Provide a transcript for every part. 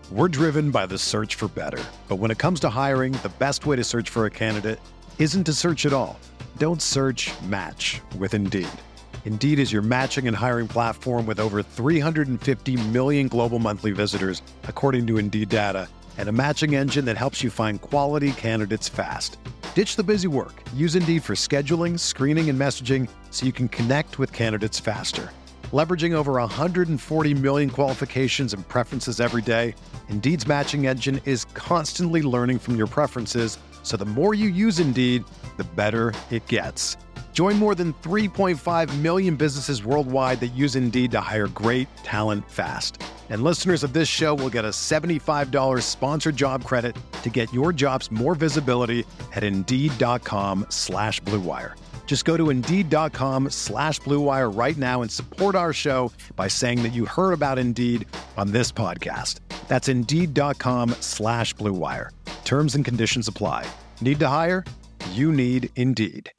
We're driven by the search for better. But when it comes to hiring, the best way to search for a candidate isn't to search at all. Don't search, match with Indeed. Indeed is your matching and hiring platform with over 350 million global monthly visitors, according to Indeed data, and a matching engine that helps you find quality candidates fast. Ditch the busy work. Use Indeed for scheduling, screening, and messaging so you can connect with candidates faster. Leveraging over 140 million qualifications and preferences every day, Indeed's matching engine is constantly learning from your preferences, so the more you use Indeed, the better it gets. Join more than 3.5 million businesses worldwide that use Indeed to hire great talent fast. And listeners of this show will get a $75 sponsored job credit to get your jobs more visibility at Indeed.com/Blue Wire. Just go to Indeed.com/Blue Wire right now and support our show by saying that you heard about Indeed on this podcast. That's Indeed.com/Blue Wire. Terms and conditions apply. Need to hire? You need Indeed.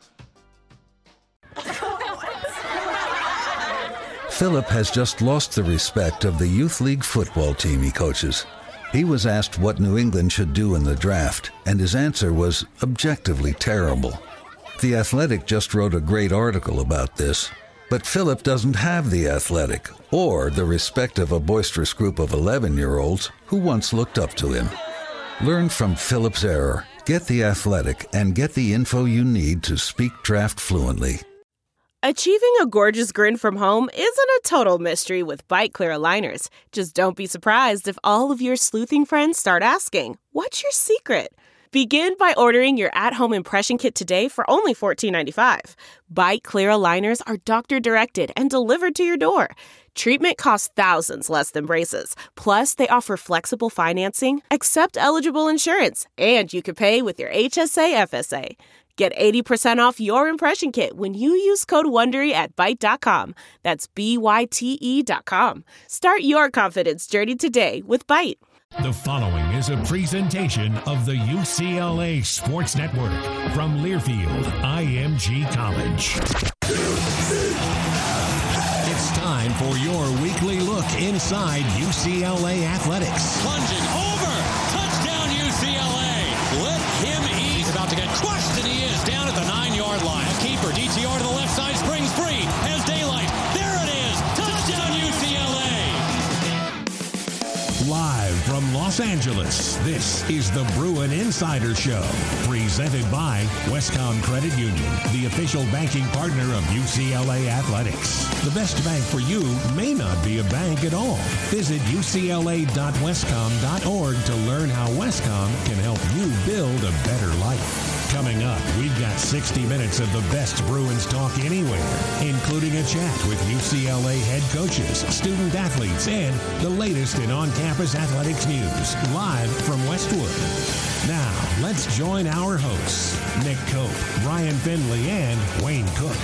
Philip has just lost the respect of the youth league football team he coaches. He was asked what New England should do in the draft, and his answer was objectively terrible. The Athletic just wrote a great article about this, but Philip doesn't have the Athletic or the respect of a boisterous group of 11-year-olds who once looked up to him. Learn from Philip's error, get the Athletic, and get the info you need to speak draft fluently. Achieving a gorgeous grin from home isn't a total mystery with Byte Clear aligners. Just don't be surprised if all of your sleuthing friends start asking, "What's your secret?" Begin by ordering your at-home impression kit today for only $14.95. Byte Clear aligners are doctor-directed and delivered to your door. Treatment costs thousands less than braces. Plus, they offer flexible financing, accept eligible insurance, and you can pay with your HSA FSA. Get 80% off your impression kit when you use code WONDERY at Byte.com. That's BYTE.com. Start your confidence journey today with Byte. The following is a presentation of the UCLA Sports Network from Learfield IMG College. It's time for your weekly look inside UCLA athletics. Plunging over. Touchdown UCLA. Let him eat. He's about to get crushed, and he is down at the 9-yard line. A keeper, DTR to the left side, springs free, has daylight. There it is. Touchdown UCLA. Live from Los Angeles, this is the Bruin Insider Show, presented by Westcom Credit Union, the official banking partner of UCLA Athletics. The best bank for you may not be a bank at all. Visit ucla.westcom.org to learn how Westcom can help you build a better life. Coming up, we've got 60 minutes of the best Bruins talk anywhere, including a chat with UCLA head coaches, student athletes, and the latest in on-campus athletics news, live from Westwood. Now, let's join our hosts, Nick Cope, Brian Finley, and Wayne Cook.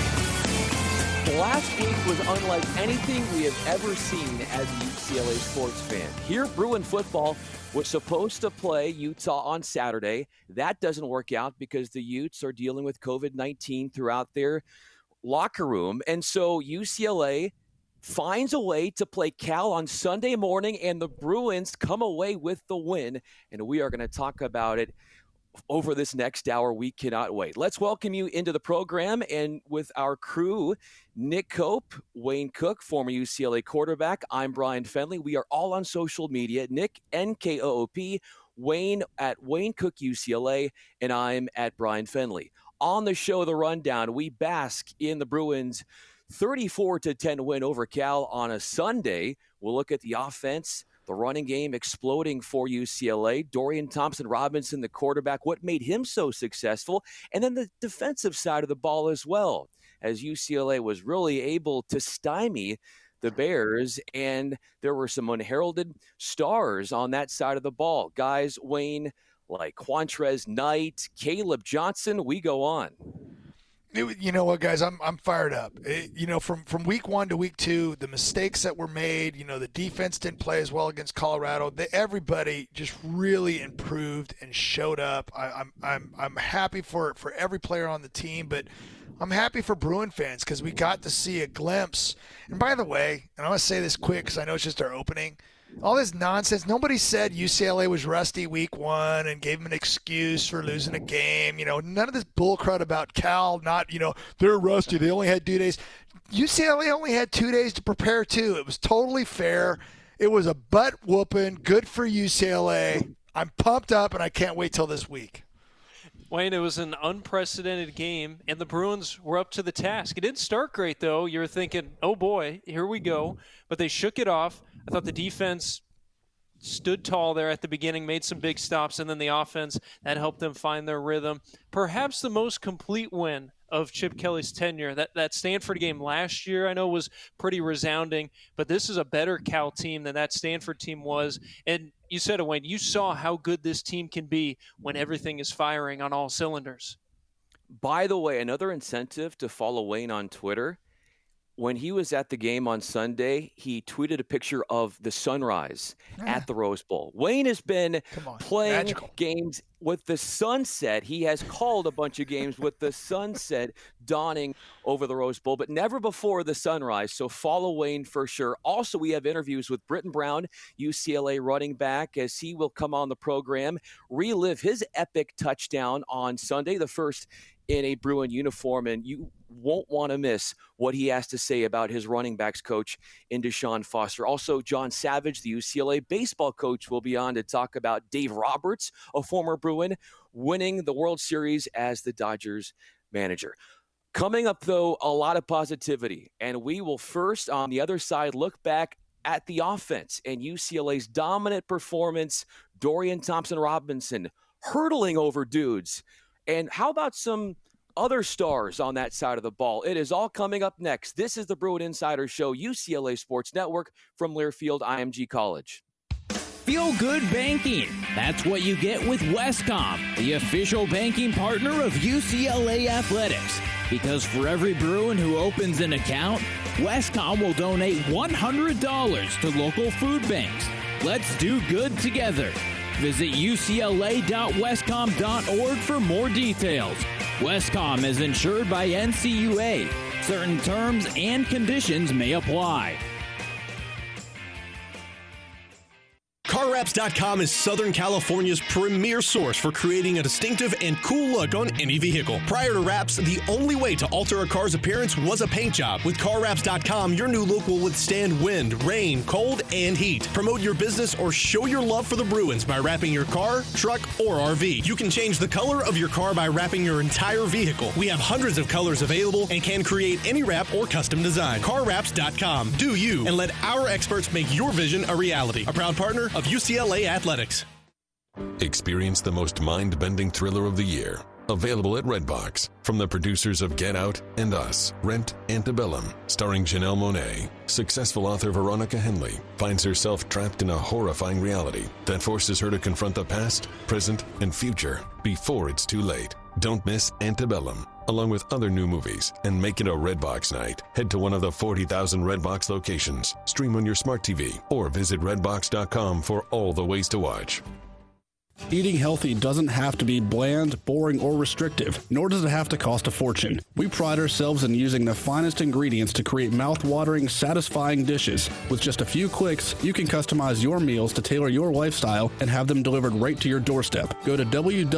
Last week was unlike anything we have ever seen as a UCLA sports fan. Here, Bruin football was supposed to play Utah on Saturday. That doesn't work out because the Utes are dealing with COVID-19 throughout their locker room. And so UCLA finds a way to play Cal on Sunday morning, and the Bruins come away with the win. And we are going to talk about it over this next hour. We cannot wait. Let's welcome you into the program, and with our crew, Nick Cope, Wayne Cook, former UCLA quarterback. I'm Brian Fenley. We are all on social media. Nick, NKOOP, Wayne at Wayne Cook UCLA, and I'm at Brian Fenley. On the show, The Rundown, we bask in the Bruins' 34-10 win over Cal on a Sunday. We'll look at the offense, the running game exploding for UCLA. Dorian Thompson-Robinson, the quarterback, what made him so successful? And then the defensive side of the ball as well, as UCLA was really able to stymie the Bears, and there were some unheralded stars on that side of the ball. Guys, Wayne, like Quantrez Knight, Caleb Johnson, we go on. You know what, guys? I'm fired up. From week 1 to week 2, the mistakes that were made. The defense didn't play as well against Colorado. Everybody just really improved and showed up. I'm happy for every player on the team, but I'm happy for Bruin fans because we got to see a glimpse. And by the way, and I'm gonna say this quick because I know it's just our opening. all this nonsense. Nobody said UCLA was rusty week 1 and gave them an excuse for losing a game. None of this bullcrud about Cal not, they're rusty. They only had 2 days. UCLA only had 2 days to prepare, too. It was totally fair. It was a butt whooping. Good for UCLA. I'm pumped up, and I can't wait till this week. Wayne, it was an unprecedented game, and the Bruins were up to the task. It didn't start great, though. You were thinking, oh, boy, here we go. But they shook it off. I thought the defense stood tall there at the beginning, made some big stops, and then the offense, that helped them find their rhythm. Perhaps the most complete win of Chip Kelly's tenure. That Stanford game last year, I know, was pretty resounding, but this is a better Cal team than that Stanford team was. And you said it, Wayne, you saw how good this team can be when everything is firing on all cylinders. By the way, another incentive to follow Wayne on Twitter. When he was at the game on Sunday, he tweeted a picture of the sunrise at the Rose Bowl. Wayne has been playing games with the sunset. He has called a bunch of games with the sunset dawning over the Rose Bowl, but never before the sunrise. So follow Wayne for sure. Also, we have interviews with Britton Brown, UCLA running back, as he will come on the program, relive his epic touchdown on Sunday, the first in a Bruin uniform, and you won't want to miss what he has to say about his running backs coach in Deshaun Foster. Also, John Savage, the UCLA baseball coach, will be on to talk about Dave Roberts, a former Bruin, winning the World Series as the Dodgers manager. Coming up, though, a lot of positivity, and we will first, on the other side, look back at the offense and UCLA's dominant performance, Dorian Thompson-Robinson hurtling over dudes. And how about some other stars on that side of the ball? It is all coming up next. This is the Bruin Insider Show, UCLA Sports Network from Learfield IMG College. Feel good banking. That's what you get with Westcom, the official banking partner of UCLA Athletics. Because for every Bruin who opens an account, Westcom will donate $100 to local food banks. Let's do good together. Visit ucla.westcom.org for more details. Westcom is insured by NCUA. Certain terms and conditions may apply. CarWraps.com is Southern California's premier source for creating a distinctive and cool look on any vehicle. Prior to wraps, the only way to alter a car's appearance was a paint job. With CarWraps.com, your new look will withstand wind, rain, cold, and heat. Promote your business or show your love for the Bruins by wrapping your car, truck, or RV. You can change the color of your car by wrapping your entire vehicle. We have hundreds of colors available and can create any wrap or custom design. CarWraps.com. Do you, and let our experts make your vision a reality. A proud partner of UCLA Athletics. Experience the most mind-bending thriller of the year. Available at Redbox. From the producers of Get Out and Us, Rent, Antebellum, starring Janelle Monáe. Successful author Veronica Henley finds herself trapped in a horrifying reality that forces her to confront the past, present, and future before it's too late. Don't miss Antebellum, along with other new movies, and make it a Redbox night. Head to one of the 40,000 Redbox locations, stream on your smart TV, or visit redbox.com for all the ways to watch. Eating healthy doesn't have to be bland, boring, or restrictive, nor does it have to cost a fortune. We pride ourselves in using the finest ingredients to create mouth-watering, satisfying dishes. With just a few clicks, you can customize your meals to tailor your lifestyle and have them delivered right to your doorstep. Go to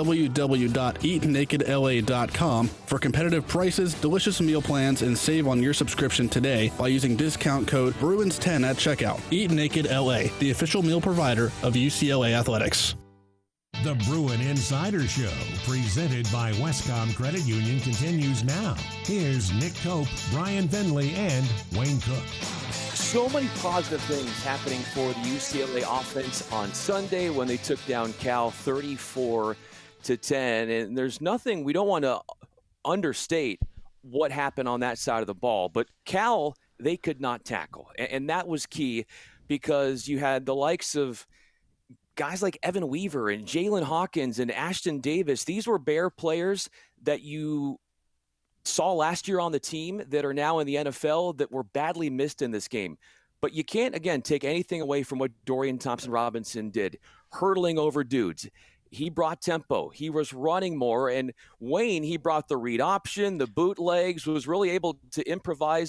www.eatnakedla.com for competitive prices, delicious meal plans, and save on your subscription today by using discount code Bruins10 at checkout. Eat Naked LA, the official meal provider of UCLA Athletics. The Bruin Insider Show, presented by Westcom Credit Union, continues now. Here's Nick Cope, Brian Finley, and Wayne Cook. So many positive things happening for the UCLA offense on Sunday when they took down Cal 34-10. And there's nothing, we don't want to understate what happened on that side of the ball. But Cal, they could not tackle. And that was key because you had the likes of guys like Evan Weaver and Jalen Hawkins and Ashton Davis. These were Bear players that you saw last year on the team that are now in the NFL that were badly missed in this game. But you can't, again, take anything away from what Dorian Thompson-Robinson did, hurdling over dudes. He brought tempo. He was running more. And Wayne, he brought the read option, the bootlegs, was really able to improvise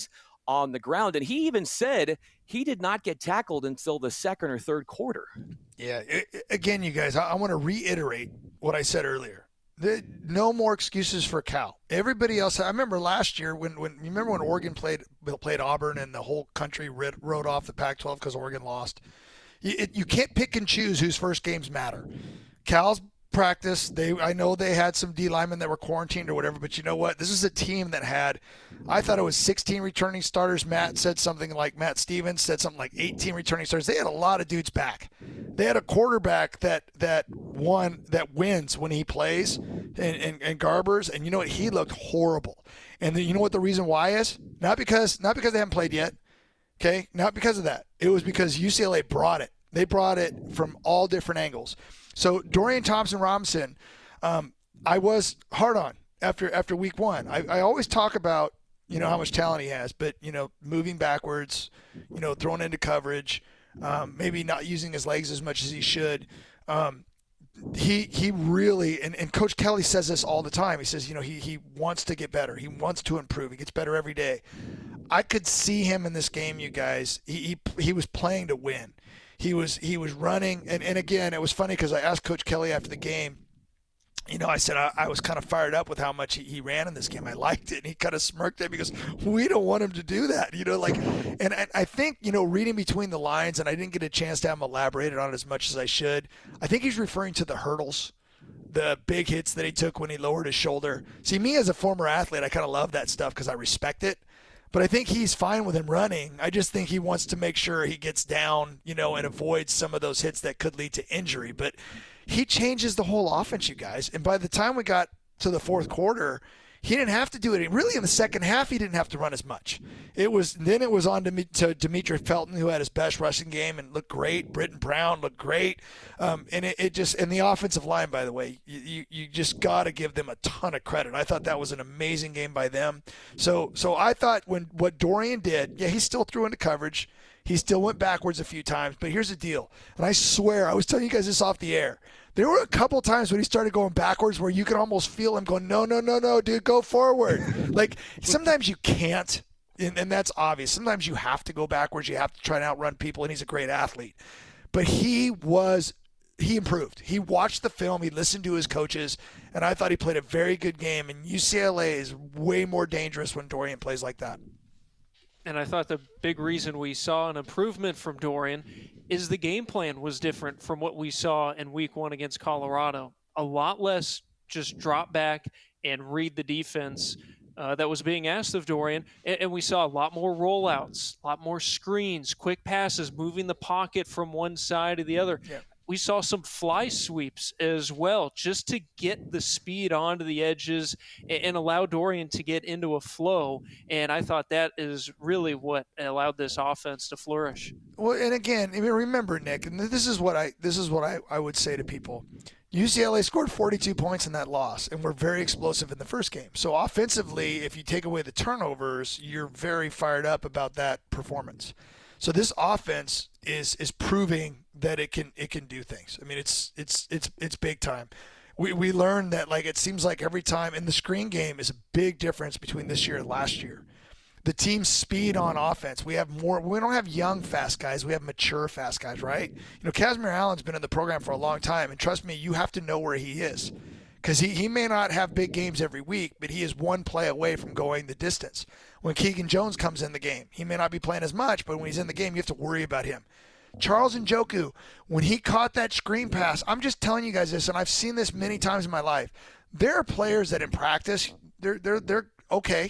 on the ground. And he even said he did not get tackled until the second or third quarter. Yeah. Again, you guys, I want to reiterate what I said earlier. No more excuses for Cal. Everybody else. I remember last year when Oregon played Auburn and the whole country wrote off the Pac-12 because Oregon lost. You can't pick and choose whose first games matter. Cal's practice. I know they had some D linemen that were quarantined or whatever, but you know what? This is a team that had, I thought it was 16 returning starters. Matt Stevens said something like 18 returning starters. They had a lot of dudes back. They had a quarterback that wins when he plays, and Garbers, and you know what? He looked horrible. And you know what the reason why is? Not because they haven't played yet. Okay, not because of that. It was because UCLA brought it. They brought it from all different angles. So Dorian Thompson-Robinson, I was hard on after week one. I always talk about, how much talent he has, but, moving backwards, throwing into coverage, maybe not using his legs as much as he should. He really, and Coach Kelly says this all the time. He says, he wants to get better. He wants to improve. He gets better every day. I could see him in this game, you guys. He was playing to win. He was running, and again, it was funny because I asked Coach Kelly after the game, I said I was kind of fired up with how much he ran in this game. I liked it, and he kind of smirked at me because we don't want him to do that, and I think, reading between the lines, and I didn't get a chance to have him elaborated on it as much as I should. I think he's referring to the hurdles, the big hits that he took when he lowered his shoulder. See, me as a former athlete, I kind of love that stuff because I respect it. But I think he's fine with him running. I just think he wants to make sure he gets down, and avoids some of those hits that could lead to injury. But he changes the whole offense, you guys. And by the time we got to the fourth quarter, he didn't have to do it. Really, in the second half, he didn't have to run as much. It was on to Demetri Felton, who had his best rushing game and looked great. Britton Brown looked great. And the offensive line, by the way, you just got to give them a ton of credit. I thought that was an amazing game by them. So I thought what Dorian did, he still threw into coverage. He still went backwards a few times. But here's the deal, and I swear, I was telling you guys this off the air. There were a couple times when he started going backwards where you could almost feel him going, no, dude, go forward. Like, sometimes you can't, and that's obvious. Sometimes you have to go backwards. You have to try and outrun people, and he's a great athlete. But he improved. He watched the film. He listened to his coaches, and I thought he played a very good game. And UCLA is way more dangerous when Dorian plays like that. And I thought the big reason we saw an improvement from Dorian is the game plan was different from what we saw in week one against Colorado. A lot less just drop back and read the defense that was being asked of Dorian. And we saw a lot more rollouts, a lot more screens, quick passes, moving the pocket from one side to the other. Yeah. We saw some fly sweeps as well, just to get the speed onto the edges and allow Dorian to get into a flow. And I thought that is really what allowed this offense to flourish. Well, and again, remember, Nick, and this is what I would say to people. UCLA scored 42 points in that loss, and we're very explosive in the first game. So offensively, if you take away the turnovers, you're very fired up about that performance. So this offense is proving that it can do things. I mean, it's big time. We learned that, like, it seems like every time, in the screen game is a big difference between this year and last year. The team's speed on offense. We don't have young fast guys. We have mature fast guys, right? Casimir Allen's been in the program for a long time, and trust me, you have to know where he is. Because he may not have big games every week, but he is one play away from going the distance. When Keegan Jones comes in the game, he may not be playing as much, but when he's in the game, you have to worry about him. Charles Njoku, when he caught that screen pass, I'm just telling you guys this, and I've seen this many times in my life. There are players that in practice, they're okay.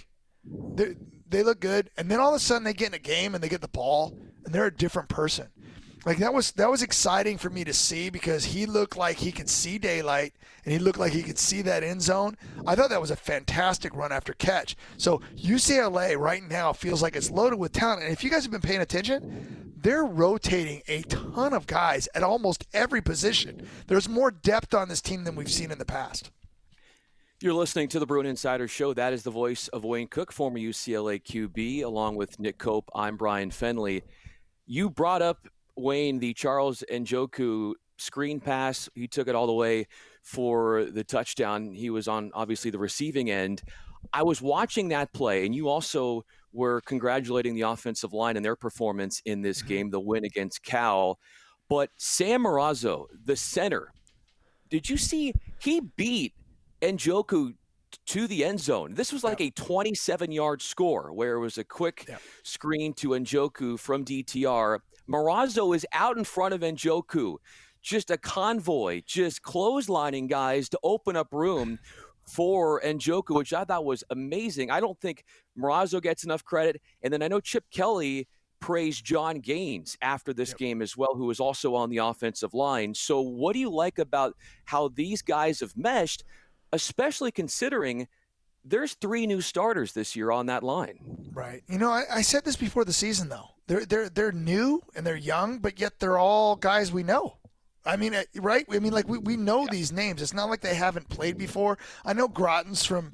They look good, and then all of a sudden they get in a game and they get the ball, and they're a different person. Like, that was exciting for me to see, because he looked like he could see daylight, and he looked like he could see that end zone. I thought that was a fantastic run after catch. So UCLA right now feels like it's loaded with talent. And if you guys have been paying attention, they're rotating a ton of guys at almost every position. There's more depth on this team than we've seen in the past. You're listening to the Bruin Insider Show. That is the voice of Wayne Cook, former UCLA QB, along with Nick Cope. I'm Brian Fenley. You brought up, Wayne, the Charles Njoku screen pass. He took it all the way for the touchdown. He was on, obviously, the receiving end. I was watching that play, and you also we're congratulating the offensive line and their performance in this game, the win against Cal. But Sam Marazzo, the center, did you see he beat Njoku to the end zone? This was like a 27-yard score where it was a quick screen to Njoku from DTR. Marazzo is out in front of Njoku, just a convoy, just clotheslining guys to open up room for Njoku, which I thought was amazing. I don't think Marazzo gets enough credit. And then I know Chip Kelly praised John Gaines after this game as well, who was also on the offensive line. So what do you like about how these guys have meshed, especially considering there's 3 new starters this year on that line? Right. You know, I said this before the season, though. They're new and they're young, but yet they're all guys we know. I mean, right? I mean, like we know these names. It's not like they haven't played before. I know Grotten's from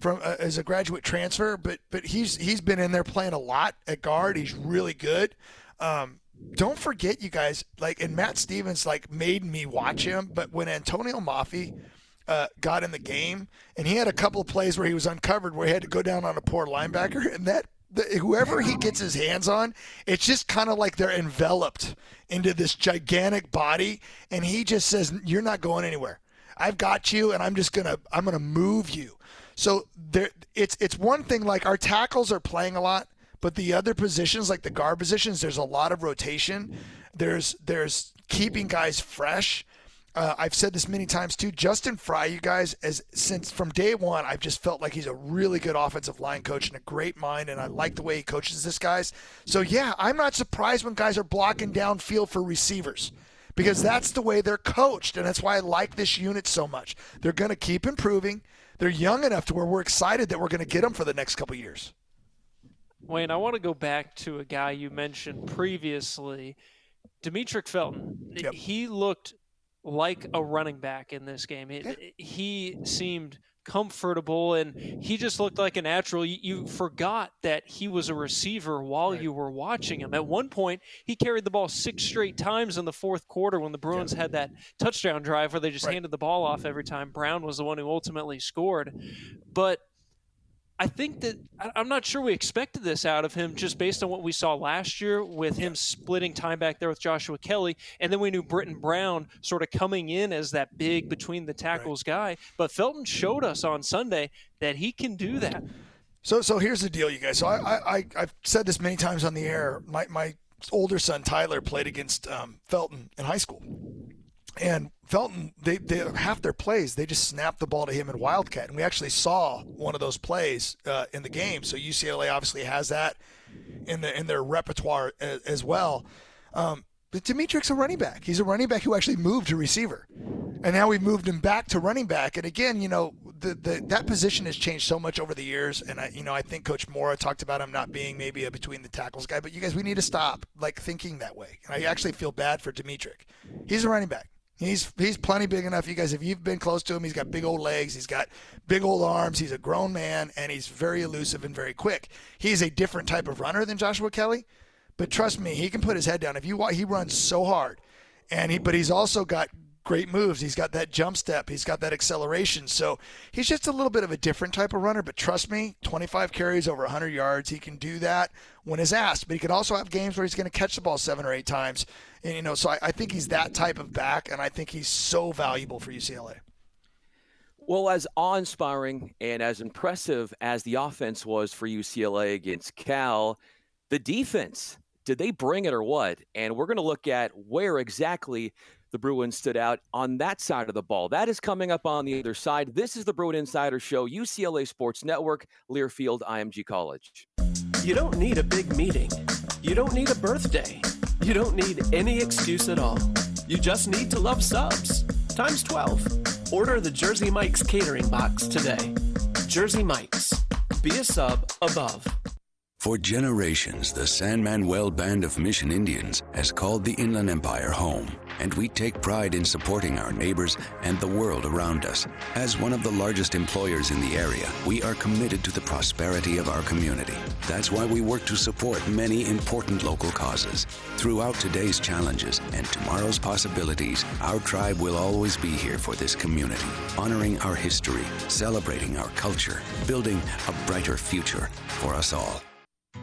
as a graduate transfer, but he's been in there playing a lot at guard. He's really good. Don't forget, you guys, like, and Matt Stevens made me watch him. But when Antonio Mafi got in the game, and he had a couple of plays where he was uncovered, where he had to go down on a poor linebacker, and whoever he gets his hands on, it's just kind of like they're enveloped into this gigantic body, and he just says, "You're not going anywhere. I've got you, and I'm gonna move you." So it's one thing, like our tackles are playing a lot, but the other positions, like the guard positions, there's a lot of rotation. There's keeping guys fresh. I've said this many times too. Justin Fry, you guys, since from day one, I've just felt like he's a really good offensive line coach and a great mind, and I like the way he coaches this guys. So yeah, I'm not surprised when guys are blocking downfield for receivers, because that's the way they're coached, and that's why I like this unit so much. They're going to keep improving. They're young enough to where we're excited that we're going to get them for the next couple of years. Wayne, I want to go back to a guy you mentioned previously, Demetric Felton. Yep. He looked like a running back in this game. He seemed comfortable, and he just looked like a natural. You forgot that he was a receiver while you were watching him. At one point, he carried the ball 6 straight times in the fourth quarter when the Bruins had that touchdown drive where they just handed the ball off every time. Brown was the one who ultimately scored. But I think that I'm not sure we expected this out of him just based on what we saw last year with him splitting time back there with Joshua Kelly. And then we knew Britton Brown sort of coming in as that big between the tackles guy. But Felton showed us on Sunday that he can do that. So here's the deal, you guys. So I've said this many times on the air. My older son, Tyler, played against Felton in high school. And Felton, they half their plays, they just snapped the ball to him in Wildcat. And we actually saw one of those plays in the game. So UCLA obviously has that in their repertoire as well. But Demetric's a running back. He's a running back who actually moved to receiver. And now we've moved him back to running back. And again, you know, that position has changed so much over the years. And I think Coach Mora talked about him not being maybe a between the tackles guy. But you guys, we need to stop thinking that way. And I actually feel bad for Demetric. He's a running back. He's plenty big enough. You guys, if you've been close to him, he's got big old legs. He's got big old arms. He's a grown man, and he's very elusive and very quick. He's a different type of runner than Joshua Kelly, but trust me, he can put his head down. He runs so hard, but he's also got great moves. He's got that jump step. He's got that acceleration. So he's just a little bit of a different type of runner, but trust me, 25 carries over 100 yards. He can do that when is asked, but he can also have games where he's going to catch the ball 7 or 8 times. And, so I think he's that type of back, and I think he's so valuable for UCLA. Well, as awe-inspiring and as impressive as the offense was for UCLA against Cal, the defense, did they bring it or what? And we're going to look at where exactly the Bruins stood out on that side of the ball. That is coming up on the other side. This is the Bruin Insider Show, UCLA Sports Network, Learfield IMG College. You don't need a big meeting. You don't need a birthday. You don't need any excuse at all. You just need to love subs. Times 12. Order the Jersey Mike's catering box today. Jersey Mike's. Be a sub above. For generations, the San Manuel Band of Mission Indians has called the Inland Empire home, and we take pride in supporting our neighbors and the world around us. As one of the largest employers in the area, we are committed to the prosperity of our community. That's why we work to support many important local causes. Throughout today's challenges and tomorrow's possibilities, our tribe will always be here for this community, honoring our history, celebrating our culture, building a brighter future for us all.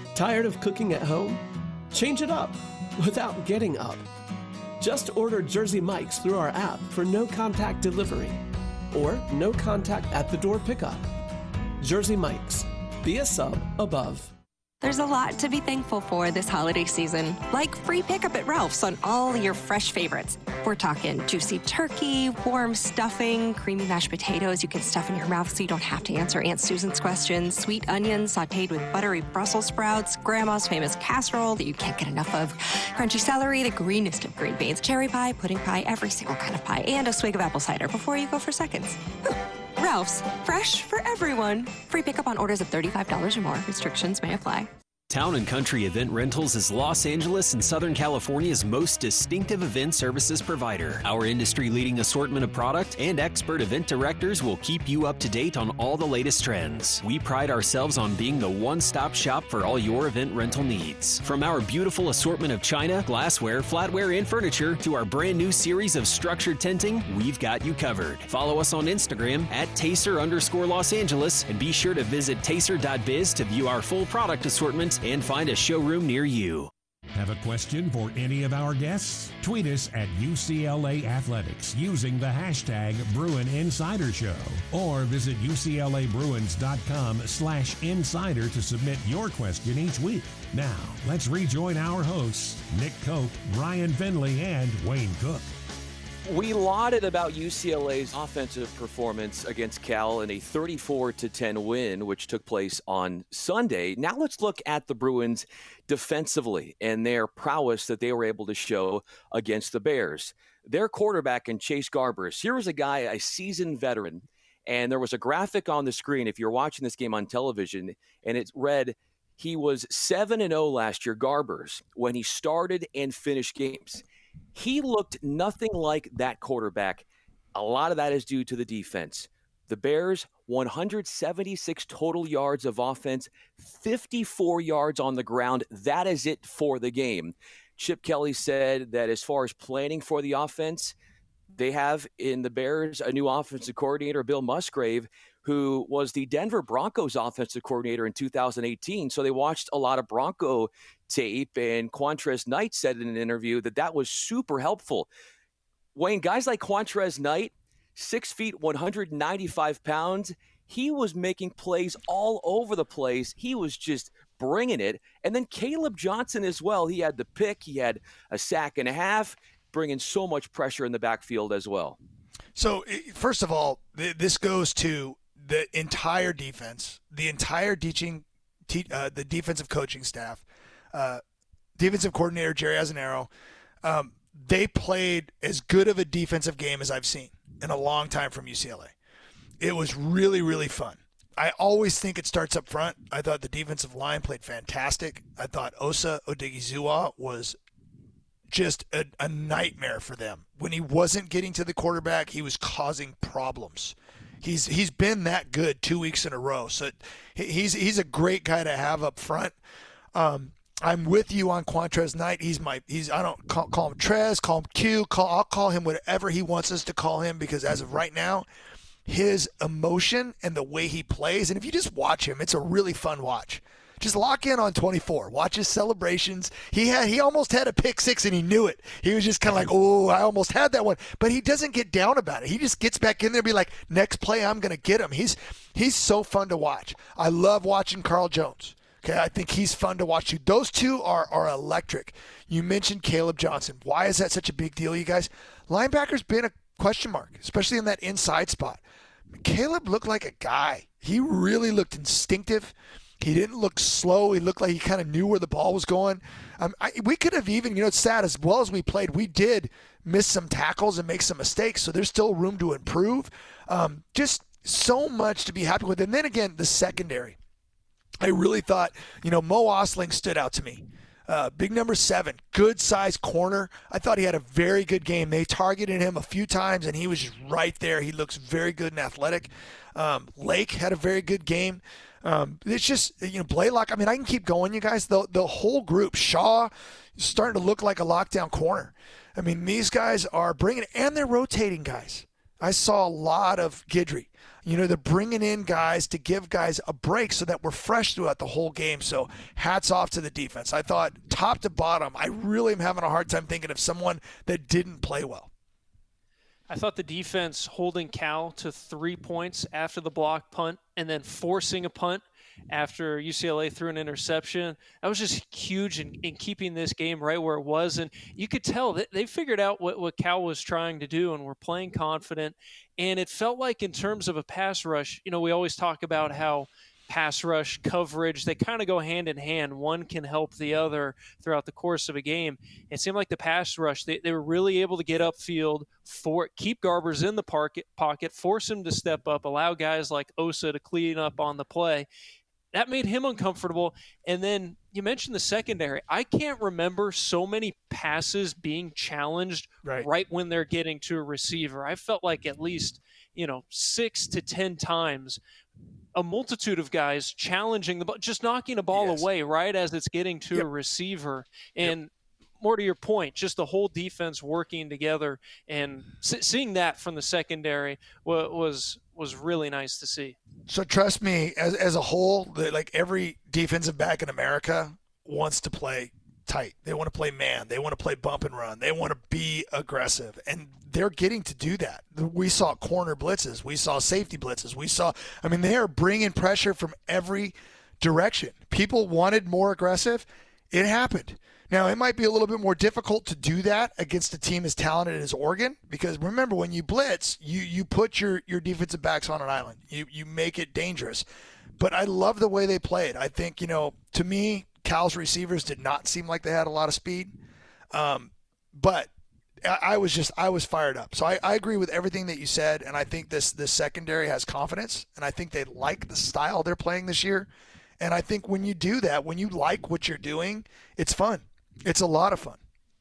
Tired of cooking at home? Change it up without getting up. Just order Jersey Mike's through our app for no-contact delivery or no-contact at-the-door pickup. Jersey Mike's. Be a sub above. There's a lot to be thankful for this holiday season, like free pickup at Ralph's on all your fresh favorites. We're talking juicy turkey, warm stuffing, creamy mashed potatoes you can stuff in your mouth so you don't have to answer Aunt Susan's questions, sweet onions sauteed with buttery Brussels sprouts, Grandma's famous casserole that you can't get enough of, crunchy celery, the greenest of green beans, cherry pie, pudding pie, every single kind of pie, and a swig of apple cider before you go for seconds. Ralph's, fresh for everyone. Free pickup on orders of $35 or more. Restrictions may apply. Town & Country Event Rentals is Los Angeles and Southern California's most distinctive event services provider. Our industry-leading assortment of product and expert event directors will keep you up to date on all the latest trends. We pride ourselves on being the one-stop shop for all your event rental needs. From our beautiful assortment of china, glassware, flatware, and furniture to our brand new series of structured tenting, we've got you covered. Follow us on Instagram at Tacer_Los Angeles and be sure to visit Tacer.biz to view our full product assortment and find a showroom near you. Have a question for any of our guests? Tweet us at UCLA Athletics using the hashtag Bruin Insider Show or visit UCLABruins.com/insider to submit your question each week. Now, let's rejoin our hosts, Nick Cope, Ryan Finley, and Wayne Cook. We lauded about UCLA's offensive performance against Cal in a 34-10 win, which took place on Sunday. Now let's look at the Bruins defensively and their prowess that they were able to show against the Bears. Their quarterback in Chase Garbers, here was a guy, a seasoned veteran, and there was a graphic on the screen if you're watching this game on television, and it read he was 7-0 last year, Garbers, when he started and finished games. He looked nothing like that quarterback. A lot of that is due to the defense. The Bears, 176 total yards of offense, 54 yards on the ground. That is it for the game. Chip Kelly said that as far as planning for the offense, they have in the Bears a new offensive coordinator, Bill Musgrave, who was the Denver Broncos offensive coordinator in 2018. So they watched a lot of Bronco tape, and Quantrez Knight said in an interview that was super helpful. Wayne, guys like Quantrez Knight, 6 feet, 195 pounds, he was making plays all over the place. He was just bringing it. And then Caleb Johnson as well. He had the pick. He had a sack and a half, bringing so much pressure in the backfield as well. So, first of all, this goes to the entire defense, the entire the defensive coaching staff, defensive coordinator Jerry Azzinaro. They played as good of a defensive game as I've seen in a long time from UCLA. It was really, really fun. I always think it starts up front. I thought the defensive line played fantastic. I thought Osa Odighizuwa was just a nightmare for them. When he wasn't getting to the quarterback, he was causing problems. He's been that good 2 weeks in a row. So he's a great guy to have up front. I'm with you on Quantrez Knight. I don't call him Trez, call him Q. I'll call him whatever he wants us to call him, because as of right now, his emotion and the way he plays, and if you just watch him, it's a really fun watch. Just lock in on 24. Watch his celebrations. He almost had a pick six and he knew it. He was just kind of like, oh, I almost had that one. But he doesn't get down about it. He just gets back in there and be like, next play, I'm going to get him. He's so fun to watch. I love watching Carl Jones. Okay, I think he's fun to watch too. Those two are electric. You mentioned Caleb Johnson. Why is that such a big deal, you guys? Linebacker's been a question mark, especially in that inside spot. Caleb looked like a guy. He really looked instinctive. He didn't look slow. He looked like he kind of knew where the ball was going. We could have even, it's sad, as well as we played, we did miss some tackles and make some mistakes, so there's still room to improve. Just so much to be happy with. And then again, the secondary. I really thought, Mo Osling stood out to me. Big number 7, good-sized corner. I thought he had a very good game. They targeted him a few times, and he was just right there. He looks very good and athletic. Lake had a very good game. It's just, Blaylock, I can keep going, you guys. The whole group, Shaw is starting to look like a lockdown corner. These guys are bringing it, and they're rotating guys. I saw a lot of Guidry. They're bringing in guys to give guys a break so that we're fresh throughout the whole game. So hats off to the defense. I thought top to bottom, I really am having a hard time thinking of someone that didn't play well. I thought the defense holding Cal to 3 points after the block punt and then forcing a punt after UCLA threw an interception, that was just huge in keeping this game right where it was. And you could tell that they figured out what Cal was trying to do and were playing confident. And it felt like in terms of a pass rush, we always talk about how pass rush coverage, they kind of go hand in hand. One can help the other throughout the course of a game. It seemed like the pass rush, they were really able to get upfield, keep Garbers in the pocket, force him to step up, allow guys like Osa to clean up on the play. That made him uncomfortable. And then you mentioned the secondary. I can't remember so many passes being challenged right when they're getting to a receiver. I felt like at least, 6 to 10 times a multitude of guys challenging the ball, just knocking a ball away right as it's getting to a receiver. And more to your point, just the whole defense working together and seeing that from the secondary was really nice to see. So trust me, as a whole, like every defensive back in America wants to play tight. They want to play man. They want to play bump and run. They want to be aggressive. And they're getting to do that. We saw corner blitzes. We saw safety blitzes. They are bringing pressure from every direction. People wanted more aggressive. It happened. Now, it might be a little bit more difficult to do that against a team as talented as Oregon because, remember, when you blitz, you put your defensive backs on an island. You make it dangerous. But I love the way they played. I think, to me, Cal's receivers did not seem like they had a lot of speed. But I was fired up. So I agree with everything that you said, and I think this secondary has confidence, and I think they like the style they're playing this year. And I think when you do that, when you like what you're doing, it's fun. It's a lot of fun.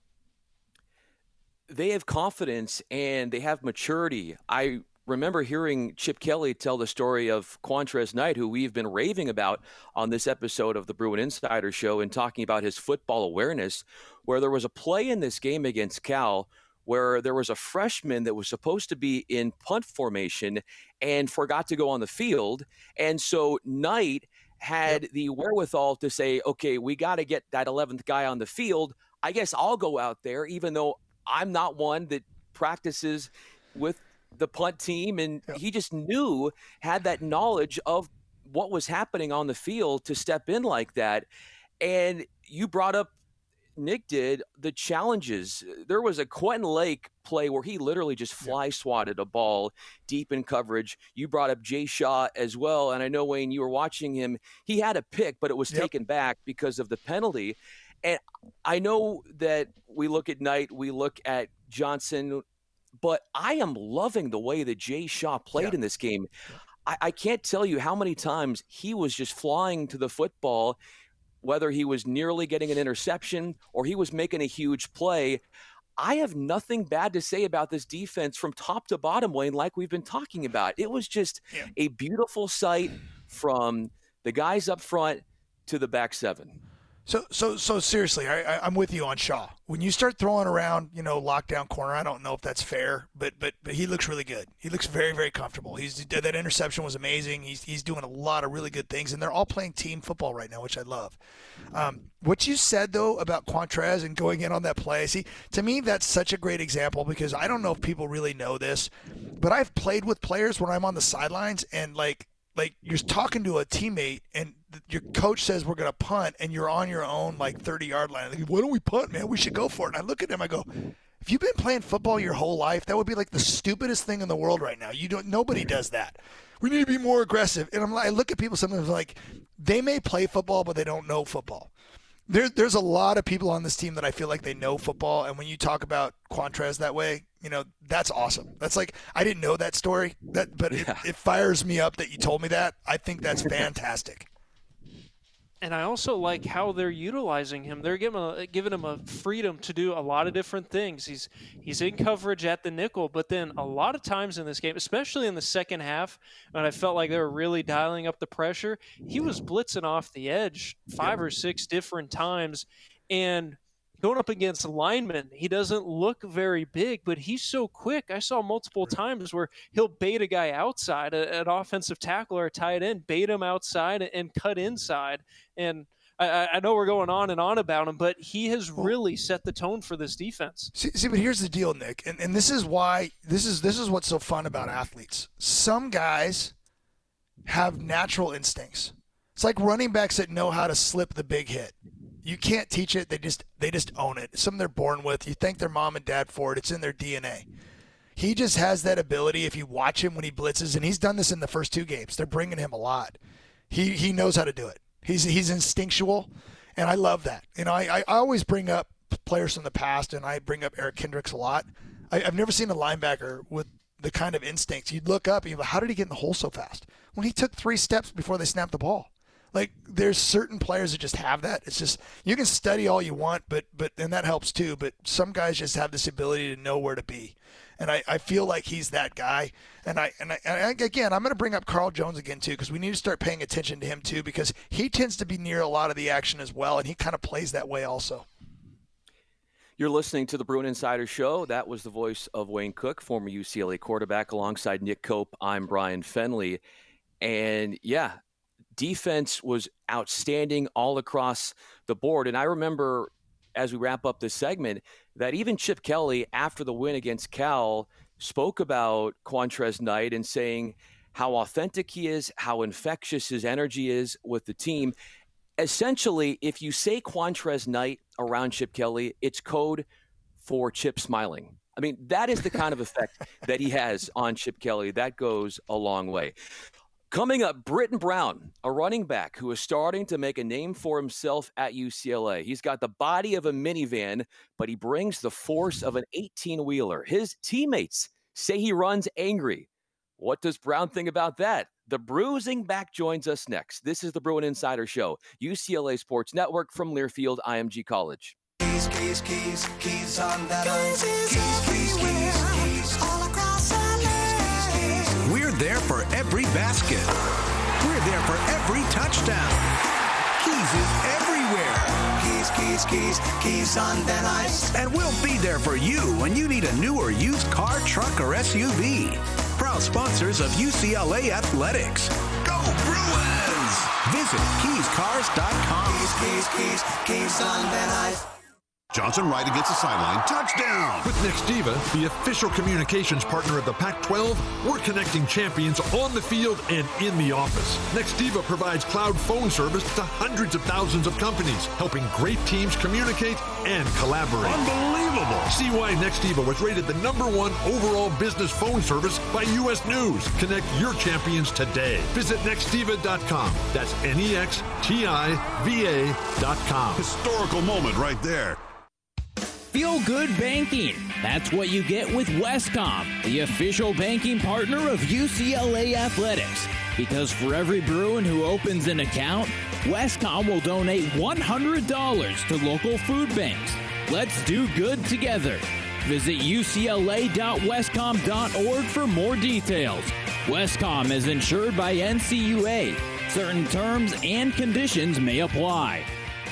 They have confidence and they have maturity. I remember hearing Chip Kelly tell the story of Qwuantrezz Knight, who we've been raving about on this episode of the Bruin Insider Show and talking about his football awareness, where there was a play in this game against Cal where there was a freshman that was supposed to be in punt formation and forgot to go on the field. And so Knight had the wherewithal to say, okay, we got to get that 11th guy on the field. I guess I'll go out there, even though I'm not one that practices with the punt team. And he just had that knowledge of what was happening on the field to step in like that. And you brought up, Nick did, the challenges. There was a Quentin Lake play where he literally just fly swatted a ball deep in coverage. You brought up Jay Shaw as well. And I know, Wayne, you were watching him. He had a pick, but it was taken back because of the penalty. And I know that we look at Knight, we look at Johnson, but I am loving the way that Jay Shaw played in this game. I can't tell you how many times he was just flying to the football, whether he was nearly getting an interception or he was making a huge play. I have nothing bad to say about this defense from top to bottom, Wayne, like we've been talking about. It was just a beautiful sight from the guys up front to the back seven. So seriously, I'm with you on Shaw. When you start throwing around, lockdown corner, I don't know if that's fair, but he looks really good. He looks very, very comfortable. That interception was amazing. He's doing a lot of really good things, and they're all playing team football right now, which I love. What you said, though, about Qwuantrezz and going in on that play, to me, that's such a great example because I don't know if people really know this, but I've played with players when I'm on the sidelines and, like you're talking to a teammate and your coach says we're going to punt and you're on your own 30-yard line. Like, why don't we punt, man? We should go for it. And I look at him, I go, if you've been playing football your whole life, that would be like the stupidest thing in the world right now. Nobody does that. We need to be more aggressive. And I look at people sometimes like they may play football, but they don't know football. There's a lot of people on this team that I feel like they know football. And when you talk about Qwuantrezz that way, that's awesome. That's like, I didn't know that story, but it fires me up that you told me that. I think that's fantastic. And I also like how they're utilizing him. They're giving him a freedom to do a lot of different things. He's in coverage at the nickel, but then a lot of times in this game, especially in the second half, when I felt like they were really dialing up the pressure, he was blitzing off the edge 5 or 6 different times. And going up against linemen, he doesn't look very big, but he's so quick. I saw multiple times where he'll bait a guy outside, an offensive tackle or a tight end, bait him outside and cut inside. And I know we're going on and on about him, but he has really set the tone for this defense. See, but here's the deal, Nick, and this is why this is what's so fun about athletes. Some guys have natural instincts. It's like running backs that know how to slip the big hit. You can't teach it. They just own it. It's something they're born with. You thank their mom and dad for it. It's in their DNA. He just has that ability. If you watch him when he blitzes, and he's done this in the first 2 games, they're bringing him a lot. He knows how to do it. He's instinctual, and I love that. You know, I always bring up players from the past, and I bring up Eric Kendricks a lot. I've never seen a linebacker with the kind of instincts. You'd look up and you'd go, how did he get in the hole so fast? When he took 3 steps before they snapped the ball. Like, there's certain players that just have that. It's just, you can study all you want, but and that helps too. But some guys just have this ability to know where to be. And I feel like he's that guy. And again, I'm going to bring up Carl Jones again, too, because we need to start paying attention to him, too, because he tends to be near a lot of the action as well, and he kind of plays that way also. You're listening to the Bruin Insider Show. That was the voice of Wayne Cook, former UCLA quarterback, alongside Nick Cope. I'm Brian Fenley. And, yeah, defense was outstanding all across the board. And I remember, as we wrap up this segment, that even Chip Kelly, after the win against Cal, spoke about Qwuantrezz Knight and saying how authentic he is, how infectious his energy is with the team. Essentially, if you say Qwuantrezz Knight around Chip Kelly, it's code for Chip smiling. I mean, that is the kind of effect that he has on Chip Kelly. That goes a long way. Coming up, Britton Brown, a running back who is starting to make a name for himself at UCLA. He's got the body of a minivan, but he brings the force of an 18-wheeler. His teammates say he runs angry. What does Brown think about that? The Bruising Back joins us next. This is the Bruin Insider Show, UCLA Sports Network from Learfield IMG College. Keys on that ice. Keys all across LA. We're there for every basket. We're there for every touchdown. Keys is everywhere. Keys on that ice. And we'll be there for you when you need a new or used car, truck, or SUV. Proud sponsors of UCLA Athletics. Go Bruins! Visit keyscars.com. Keys on that ice. Johnson right against the sideline. Touchdown! With Nextiva, the official communications partner of the Pac-12, we're connecting champions on the field and in the office. Nextiva provides cloud phone service to hundreds of thousands of companies, helping great teams communicate and collaborate. Unbelievable! See why Nextiva was rated the #1 overall business phone service by U.S. News. Connect your champions today. Visit Nextiva.com. That's Nextiva.com. Historical moment right there. Feel good banking. That's what you get with Westcom, the official banking partner of UCLA Athletics. Because for every Bruin who opens an account, Westcom will donate $100 to local food banks. Let's do good together. Visit ucla.westcom.org for more details. Westcom is insured by NCUA. Certain terms and conditions may apply.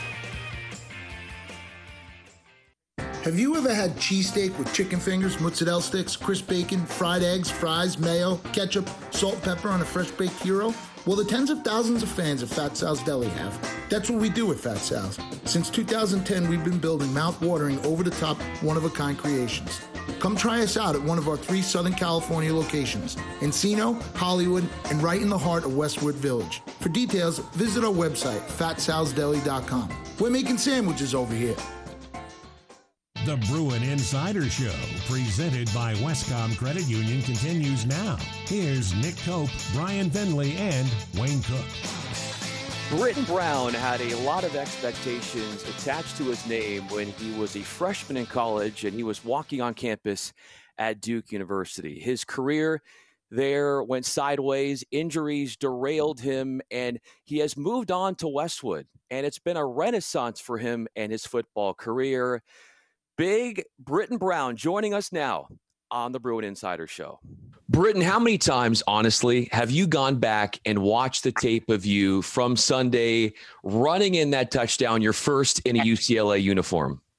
Have you ever had cheesesteak with chicken fingers, mozzarella sticks, crisp bacon, fried eggs, fries, mayo, ketchup, salt, and pepper on a fresh baked gyro? Well, the tens of thousands of fans of Fat Sal's Deli have. That's what we do at Fat Sal's. Since 2010, we've been building mouth-watering, over-the-top, one-of-a-kind creations. Come try us out at one of our 3 Southern California locations, Encino, Hollywood, and right in the heart of Westwood Village. For details, visit our website, fatsalsdeli.com. We're making sandwiches over here. The Bruin Insider Show, presented by Westcom Credit Union, continues now. Here's Nick Cope, Brian Fenley, and Wayne Cook. Britton Brown had a lot of expectations attached to his name when he was a freshman in college and he was walking on campus at Duke University. His career there went sideways, injuries derailed him, and he has moved on to Westwood. And it's been a renaissance for him and his football career. Big Britton Brown joining us now on the Bruin Insider Show. Britton, how many times, honestly, have you gone back and watched the tape of you from Sunday running in that touchdown, your first in a UCLA uniform?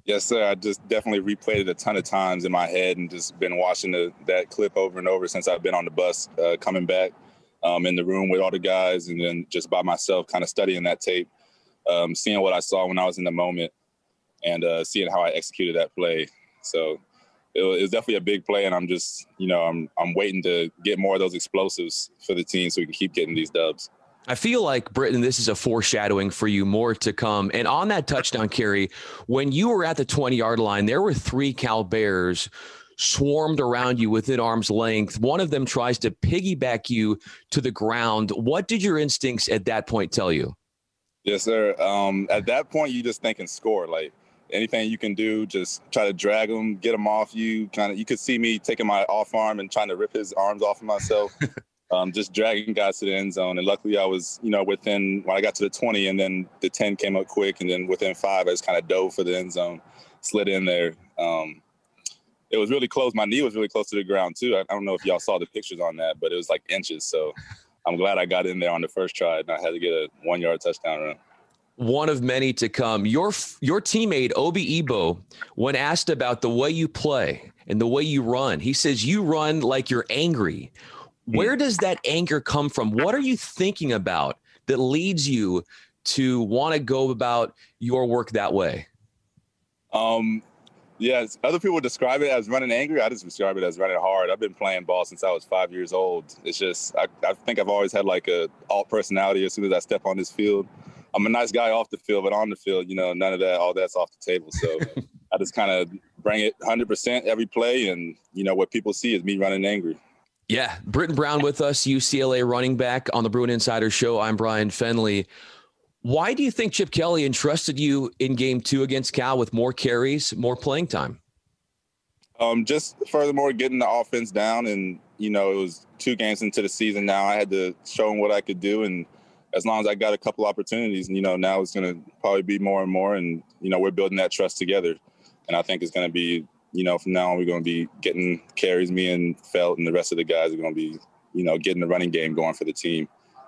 Yes, sir. I just definitely replayed it a ton of times in my head and just been watching that clip over and over since I've been on the bus coming back in the room with all the guys, and then just by myself kind of studying that tape, seeing what I saw when I was in the moment, and seeing how I executed that play. So it was definitely a big play, and I'm just, I'm waiting to get more of those explosives for the team so we can keep getting these dubs. I feel like, Britton, this is a foreshadowing for you, more to come. And on that touchdown carry, when you were at the 20-yard line, there were 3 Cal Bears swarmed around you within arm's length. One of them tries to piggyback you to the ground. What did your instincts at that point tell you? Yes, sir. At that point, you just think and score. Like, anything you can do, just try to drag them, get them off you. You could see me taking my off arm and trying to rip his arms off of myself. Just dragging guys to the end zone. And luckily I was, within, when I got to the 20 and then the 10 came up quick, and then within 5, I just kind of dove for the end zone, slid in there. It was really close. My knee was really close to the ground too. I don't know if y'all saw the pictures on that, but it was like inches. So I'm glad I got in there on the first try and I had to get a 1-yard touchdown run. One of many to come. Your teammate, Obi Ebo, when asked about the way you play and the way you run, he says you run like you're angry. Where does that anger come from? What are you thinking about that leads you to want to go about your work that way? Yeah, other people describe it as running angry. I just describe it as running hard. I've been playing ball since I was 5 years old. It's just, I think I've always had like a alt personality as soon as I step on this field. I'm a nice guy off the field, but on the field, none of that, all that's off the table. So I just kind of bring it 100% every play. And, what people see is me running angry. Yeah, Britton Brown with us, UCLA running back on the Bruin Insider Show. I'm Brian Fenley. Why do you think Chip Kelly entrusted you in Game 2 against Cal with more carries, more playing time? Just furthermore, getting the offense down. And, it was 2 games into the season now. I had to show them what I could do. And as long as I got a couple opportunities, now it's going to probably be more and more. And, we're building that trust together. And I think it's going to be, from now on, we're going to be getting carries. Me and Felt and the rest of the guys are going to be, getting the running game going for the team.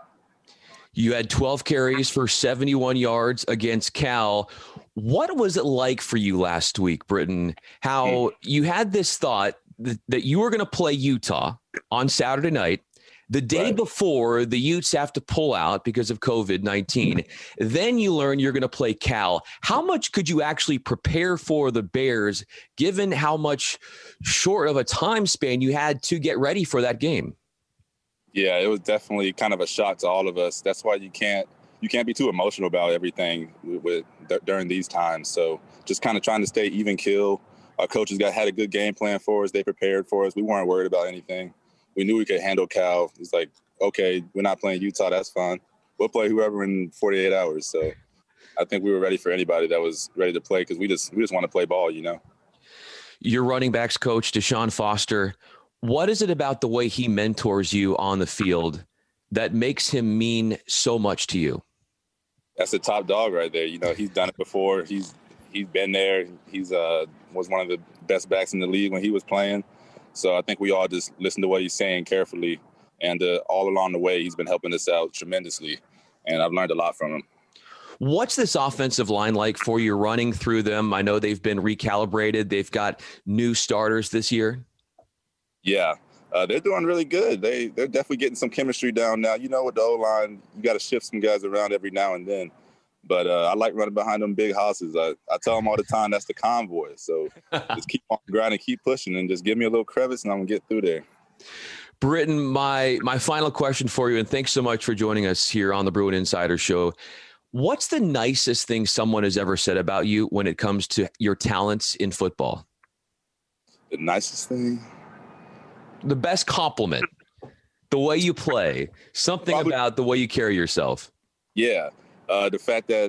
You had 12 carries for 71 yards against Cal. What was it like for you last week, Britton? How you had this thought that you were going to play Utah on Saturday night. The day before, the Utes have to pull out because of COVID-19. Then you learn you're going to play Cal. How much could you actually prepare for the Bears, given how much short of a time span you had to get ready for that game? Yeah, it was definitely kind of a shock to all of us. That's why you can't be too emotional about everything during these times. So just kind of trying to stay even keel. Our coaches had a good game plan for us. They prepared for us. We weren't worried about anything. We knew we could handle Cal. It's like, okay, we're not playing Utah. That's fine. We'll play whoever in 48 hours. So I think we were ready for anybody that was ready to play because we just want to play ball, Your running backs coach, Deshaun Foster, what is it about the way he mentors you on the field that makes him mean so much to you? That's the top dog right there. He's done it before. He's been there. He's was one of the best backs in the league when he was playing. So I think we all just listen to what he's saying carefully. And all along the way, he's been helping us out tremendously. And I've learned a lot from him. What's this offensive line like for you running through them? I know they've been recalibrated. They've got new starters this year. Yeah, they're doing really good. They're definitely getting some chemistry down now. With the O-line, you got to shift some guys around every now and then. But I like running behind them big hosses. I tell them all the time that's the convoy. So just keep on grinding, keep pushing, and just give me a little crevice, and I'm going to get through there. Britton, my final question for you, and thanks so much for joining us here on the Bruin Insider Show. What's the nicest thing someone has ever said about you when it comes to your talents in football? The nicest thing? The best compliment. The way you play. Something about the way you carry yourself. Yeah. The fact that,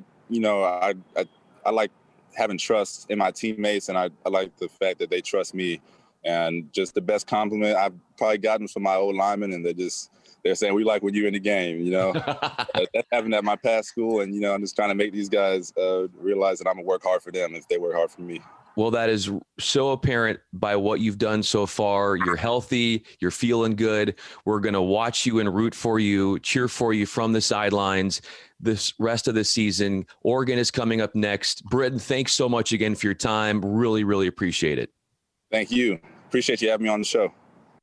I like having trust in my teammates, and I like the fact that they trust me. And just the best compliment I've probably gotten from my old linemen, and they're saying, we like when you're in the game, That's happened at my past school, and, I'm just trying to make these guys realize that I'm going to work hard for them if they work hard for me. Well, that is so apparent by what you've done so far. You're healthy. You're feeling good. We're going to watch you and root for you, cheer for you from the sidelines this rest of the season. Oregon is coming up next. Britton, thanks so much again for your time. Really, really appreciate it. Thank you. Appreciate you having me on the show.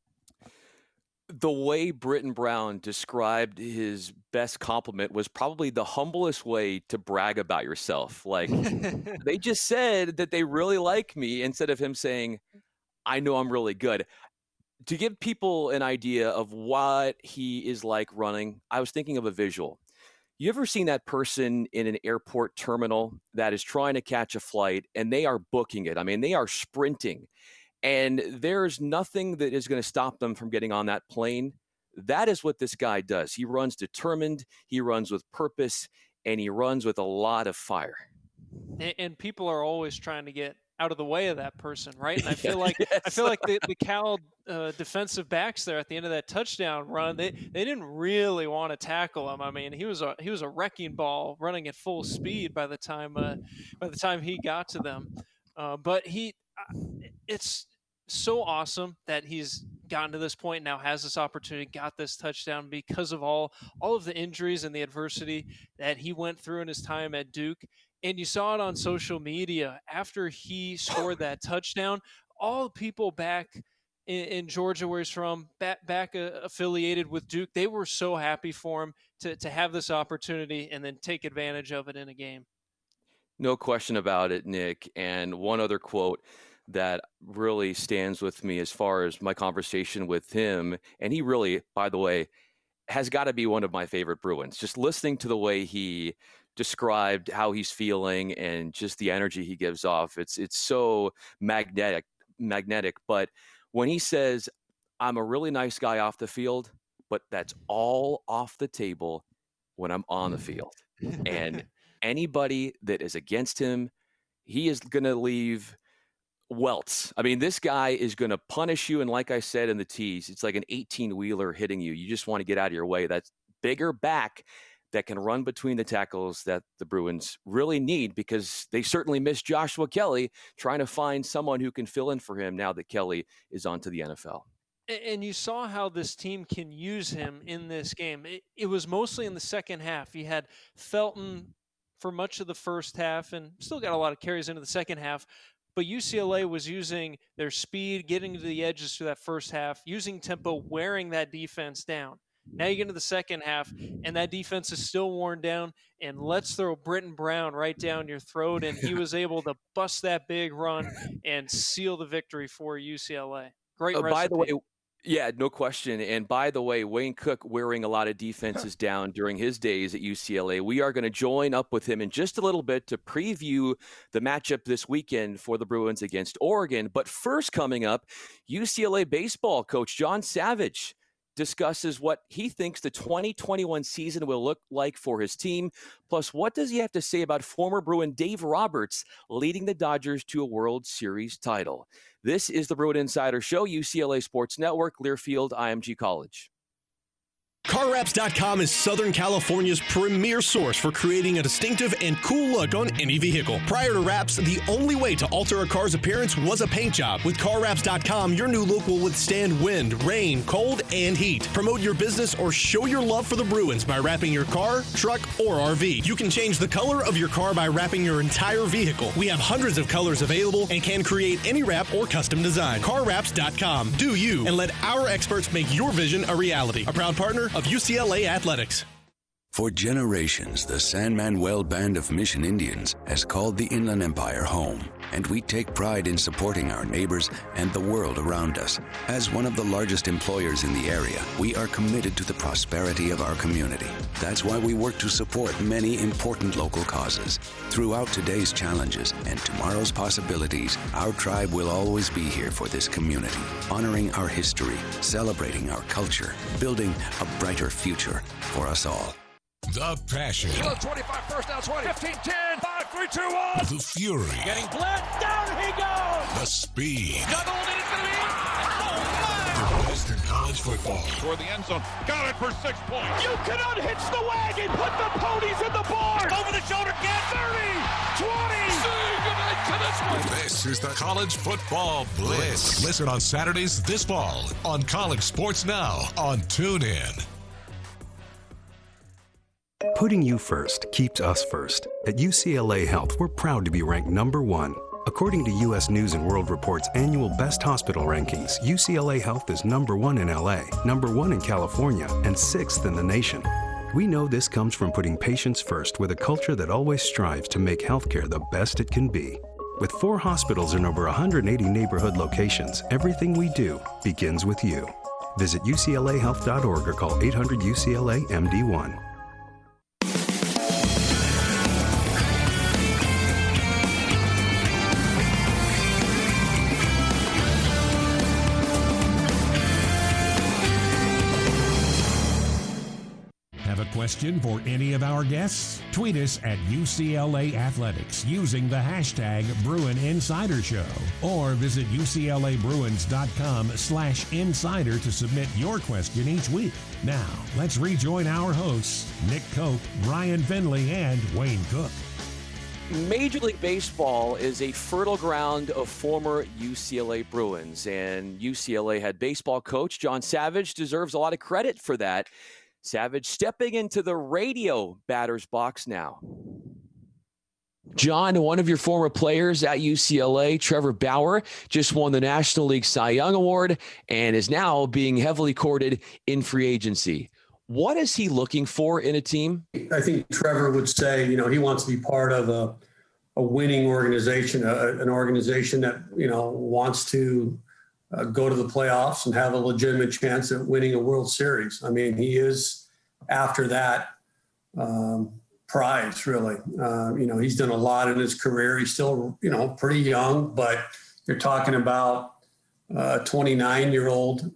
The way Britton Brown described his best compliment was probably the humblest way to brag about yourself. Like, they just said that they really like me instead of him saying, I know I'm really good. To give people an idea of what he is like running, I was thinking of a visual. You ever seen that person in an airport terminal that is trying to catch a flight and they are booking it? I mean, they are sprinting. And there's nothing that is going to stop them from getting on that plane. That is what this guy does. He runs determined, he runs with purpose, and he runs with a lot of fire. And people are always trying to get out of the way of that person, right? And I feel like the Cal defensive backs there at the end of that touchdown run, they didn't really want to tackle him. I mean, he was a wrecking ball running at full speed by the time he got to them. But it's so awesome that he's gotten to this point now, has this opportunity, got this touchdown because of all of the injuries and the adversity that he went through in his time at Duke. And you saw it on social media after he scored that touchdown. All the people back in Georgia, where he's from, back affiliated with Duke, they were so happy for him to have this opportunity and then take advantage of it in a game. No question about it, Nick. And one other quote that really stands with me as far as my conversation with him, and he really, by the way, has got to be one of my favorite Bruins. Just listening to the way he described how he's feeling and just the energy he gives off, it's so magnetic. But when he says, I'm a really nice guy off the field, but that's all off the table when I'm on the field. And anybody that is against him, he is going to leave welts. I mean, this guy is going to punish you. And like I said in the tease, it's like an 18-wheeler hitting you. You just want to get out of your way. That's bigger back that can run between the tackles that the Bruins really need, because they certainly miss Joshua Kelly, trying to find someone who can fill in for him now that Kelly is on to the NFL. And you saw how this team can use him in this game. It was mostly in the second half. He had Felton for much of the first half and still got a lot of carries into the second half. But UCLA was using their speed, getting to the edges through that first half, using tempo, wearing that defense down. Now you get into the second half, and that defense is still worn down, and let's throw Britton Brown right down your throat, and he was able to bust that big run and seal the victory for UCLA. Great recipe. By the way, yeah, no question. And by the way, Wayne Cook wearing a lot of defenses down during his days at UCLA. We are going to join up with him in just a little bit to preview the matchup this weekend for the Bruins against Oregon. But first, coming up, UCLA baseball coach John Savage discusses what he thinks the 2021 season will look like for his team. Plus, what does he have to say about former Bruin Dave Roberts leading the Dodgers to a World Series title? This is the Bruin Insider Show, UCLA Sports Network, Learfield, IMG College. CarWraps.com is Southern California's premier source for creating a distinctive and cool look on any vehicle. Prior to wraps, the only way to alter a car's appearance was a paint job. With CarWraps.com, your new look will withstand wind, rain, cold, and heat. Promote your business or show your love for the Bruins by wrapping your car, truck, or RV. You can change the color of your car by wrapping your entire vehicle. We have hundreds of colors available and can create any wrap or custom design. CarWraps.com. Do you, and let our experts make your vision a reality. A proud partner of UCLA Athletics. For generations, the San Manuel Band of Mission Indians has called the Inland Empire home, and we take pride in supporting our neighbors and the world around us. As one of the largest employers in the area, we are committed to the prosperity of our community. That's why we work to support many important local causes. Throughout today's challenges and tomorrow's possibilities, our tribe will always be here for this community, honoring our history, celebrating our culture, building a brighter future for us all. The passion. 25, first down, 20, 15, 10, 5, 3, 2, 1. The fury. Getting bled, down he goes. The speed. Doubled, and it's going to be. Oh, my. The best in college football. Toward the end zone. Got it for 6 points. You can unhitch the wagon. Put the ponies in the barn. Over the shoulder. Get 30, 20. See, goodnight to this one. This is the College Football Blitz. Listen on Saturdays this fall on College Sports Now on TuneIn. Putting you first keeps us first. At UCLA Health, we're proud to be ranked #1. According to U.S. News & World Report's annual Best Hospital Rankings, UCLA Health is #1 in LA, #1 in California, and 6th in the nation. We know this comes from putting patients first with a culture that always strives to make healthcare the best it can be. With 4 hospitals and over 180 neighborhood locations, everything we do begins with you. Visit uclahealth.org or call 800-UCLA-MD1. Question for any of our guests? Tweet us at UCLA Athletics using the hashtag Bruin Insider Show, or visit UCLABruins.com/insider to submit your question each week. Now, let's rejoin our hosts, Nick Cope, Brian Finley, and Wayne Cook. Major League Baseball is a fertile ground of former UCLA Bruins, and UCLA head baseball coach John Savage deserves a lot of credit for that. Savage stepping into the radio batter's box now. John, one of your former players at UCLA, Trevor Bauer, just won the National League Cy Young Award and is now being heavily courted in free agency. What is he looking for in a team? I think Trevor would say, he wants to be part of a winning organization, an organization that, wants to go to the playoffs and have a legitimate chance at winning a World Series. I mean, he is after that prize, really. He's done a lot in his career. He's still, pretty young, but you're talking about a 29-year-old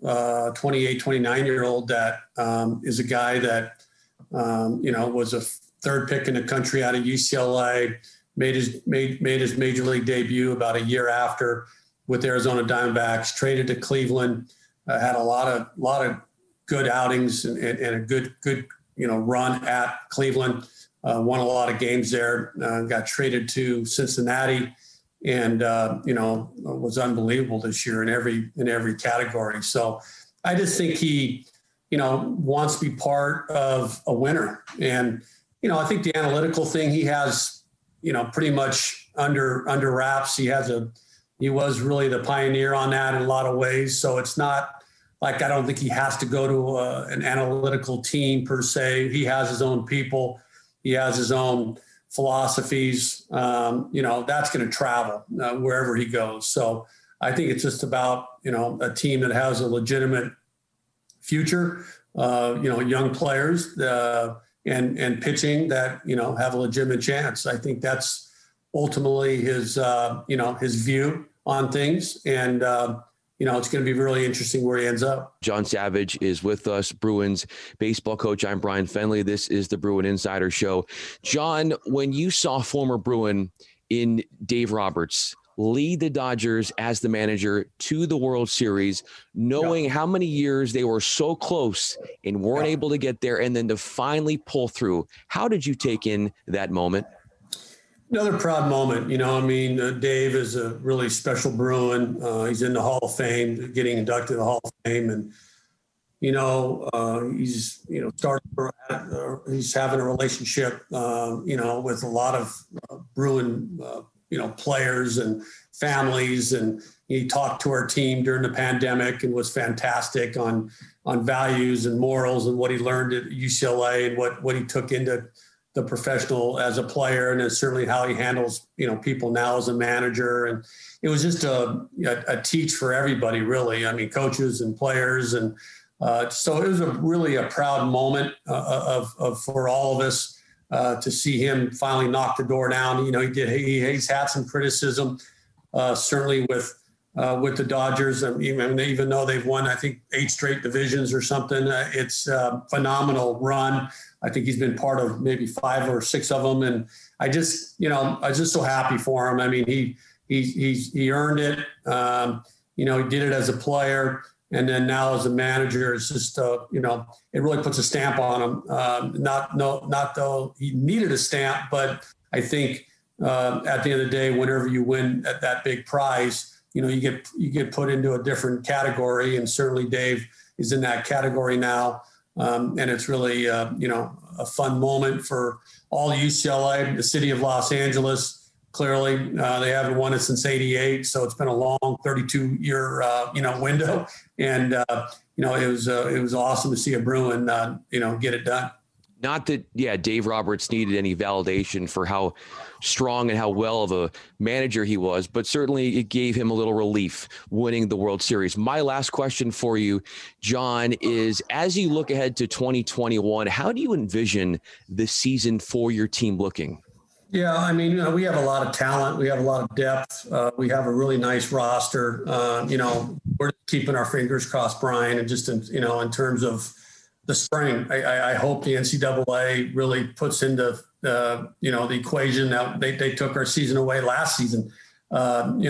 that is a guy that, was a third pick in the country out of UCLA, made his major league debut about a year after with Arizona Diamondbacks, traded to Cleveland, had a lot of good outings and a good run at Cleveland, won a lot of games there, got traded to Cincinnati, and was unbelievable this year in every category. So I just think he wants to be part of a winner, and I think the analytical thing he has pretty much under wraps. He was really the pioneer on that in a lot of ways. So it's not like, I don't think he has to go to an analytical team per se. He has his own people. He has his own philosophies. That's going to travel wherever he goes. So I think it's just about, a team that has a legitimate future, young players and pitching that, have a legitimate chance. I think that's ultimately his view on things. And, it's going to be really interesting where he ends up. John Savage is with us, Bruins baseball coach. I'm Brian Fenley. This is the Bruin Insider Show. John, when you saw former Bruin in Dave Roberts lead the Dodgers as the manager to the World Series, knowing how many years they were so close and weren't able to get there, and then to finally pull through, how did you take in that moment? Another proud moment. Dave is a really special Bruin. He's in the Hall of Fame, getting inducted to the Hall of Fame. And, he's, he's having a relationship, with a lot of Bruin, players and families. And he talked to our team during the pandemic and was fantastic on values and morals and what he learned at UCLA and what he took into the professional as a player, and it's certainly how he handles, people now as a manager. And it was just a teach for everybody, really. I mean, coaches and players. And so it was really a proud moment for all of us to see him finally knock the door down. He's had some criticism, certainly with the Dodgers. Even though they've won, I think, 8 straight divisions or something, it's a phenomenal run. I think he's been part of maybe 5 or 6 of them. And I was just so happy for him. I mean, he earned it. He did it as a player. And then now as a manager, it's just, you know, it really puts a stamp on him. Not though he needed a stamp, but I think at the end of the day, whenever you win at that big prize, you know, you get put into a different category. And certainly Dave is in that category now. And it's really, you know, a fun moment for all UCLA, the city of Los Angeles. Clearly, they haven't won it since '88, so it's been a long 32-year, you know, window. And you know, it was awesome to see a Bruin, you know, get it done. Not that, Dave Roberts needed any validation for how strong and how well of a manager he was, but certainly it gave him a little relief winning the World Series. My last question for you, John, is as you look ahead to 2021, how do you envision the season for your team looking? Yeah, I mean, you know, we have a lot of talent. We have a lot of depth. We have a really nice roster. You know, we're keeping our fingers crossed, Brian, and just, you know, in terms of the spring, I hope the NCAA really puts into, you know, the equation that they took our season away last season. You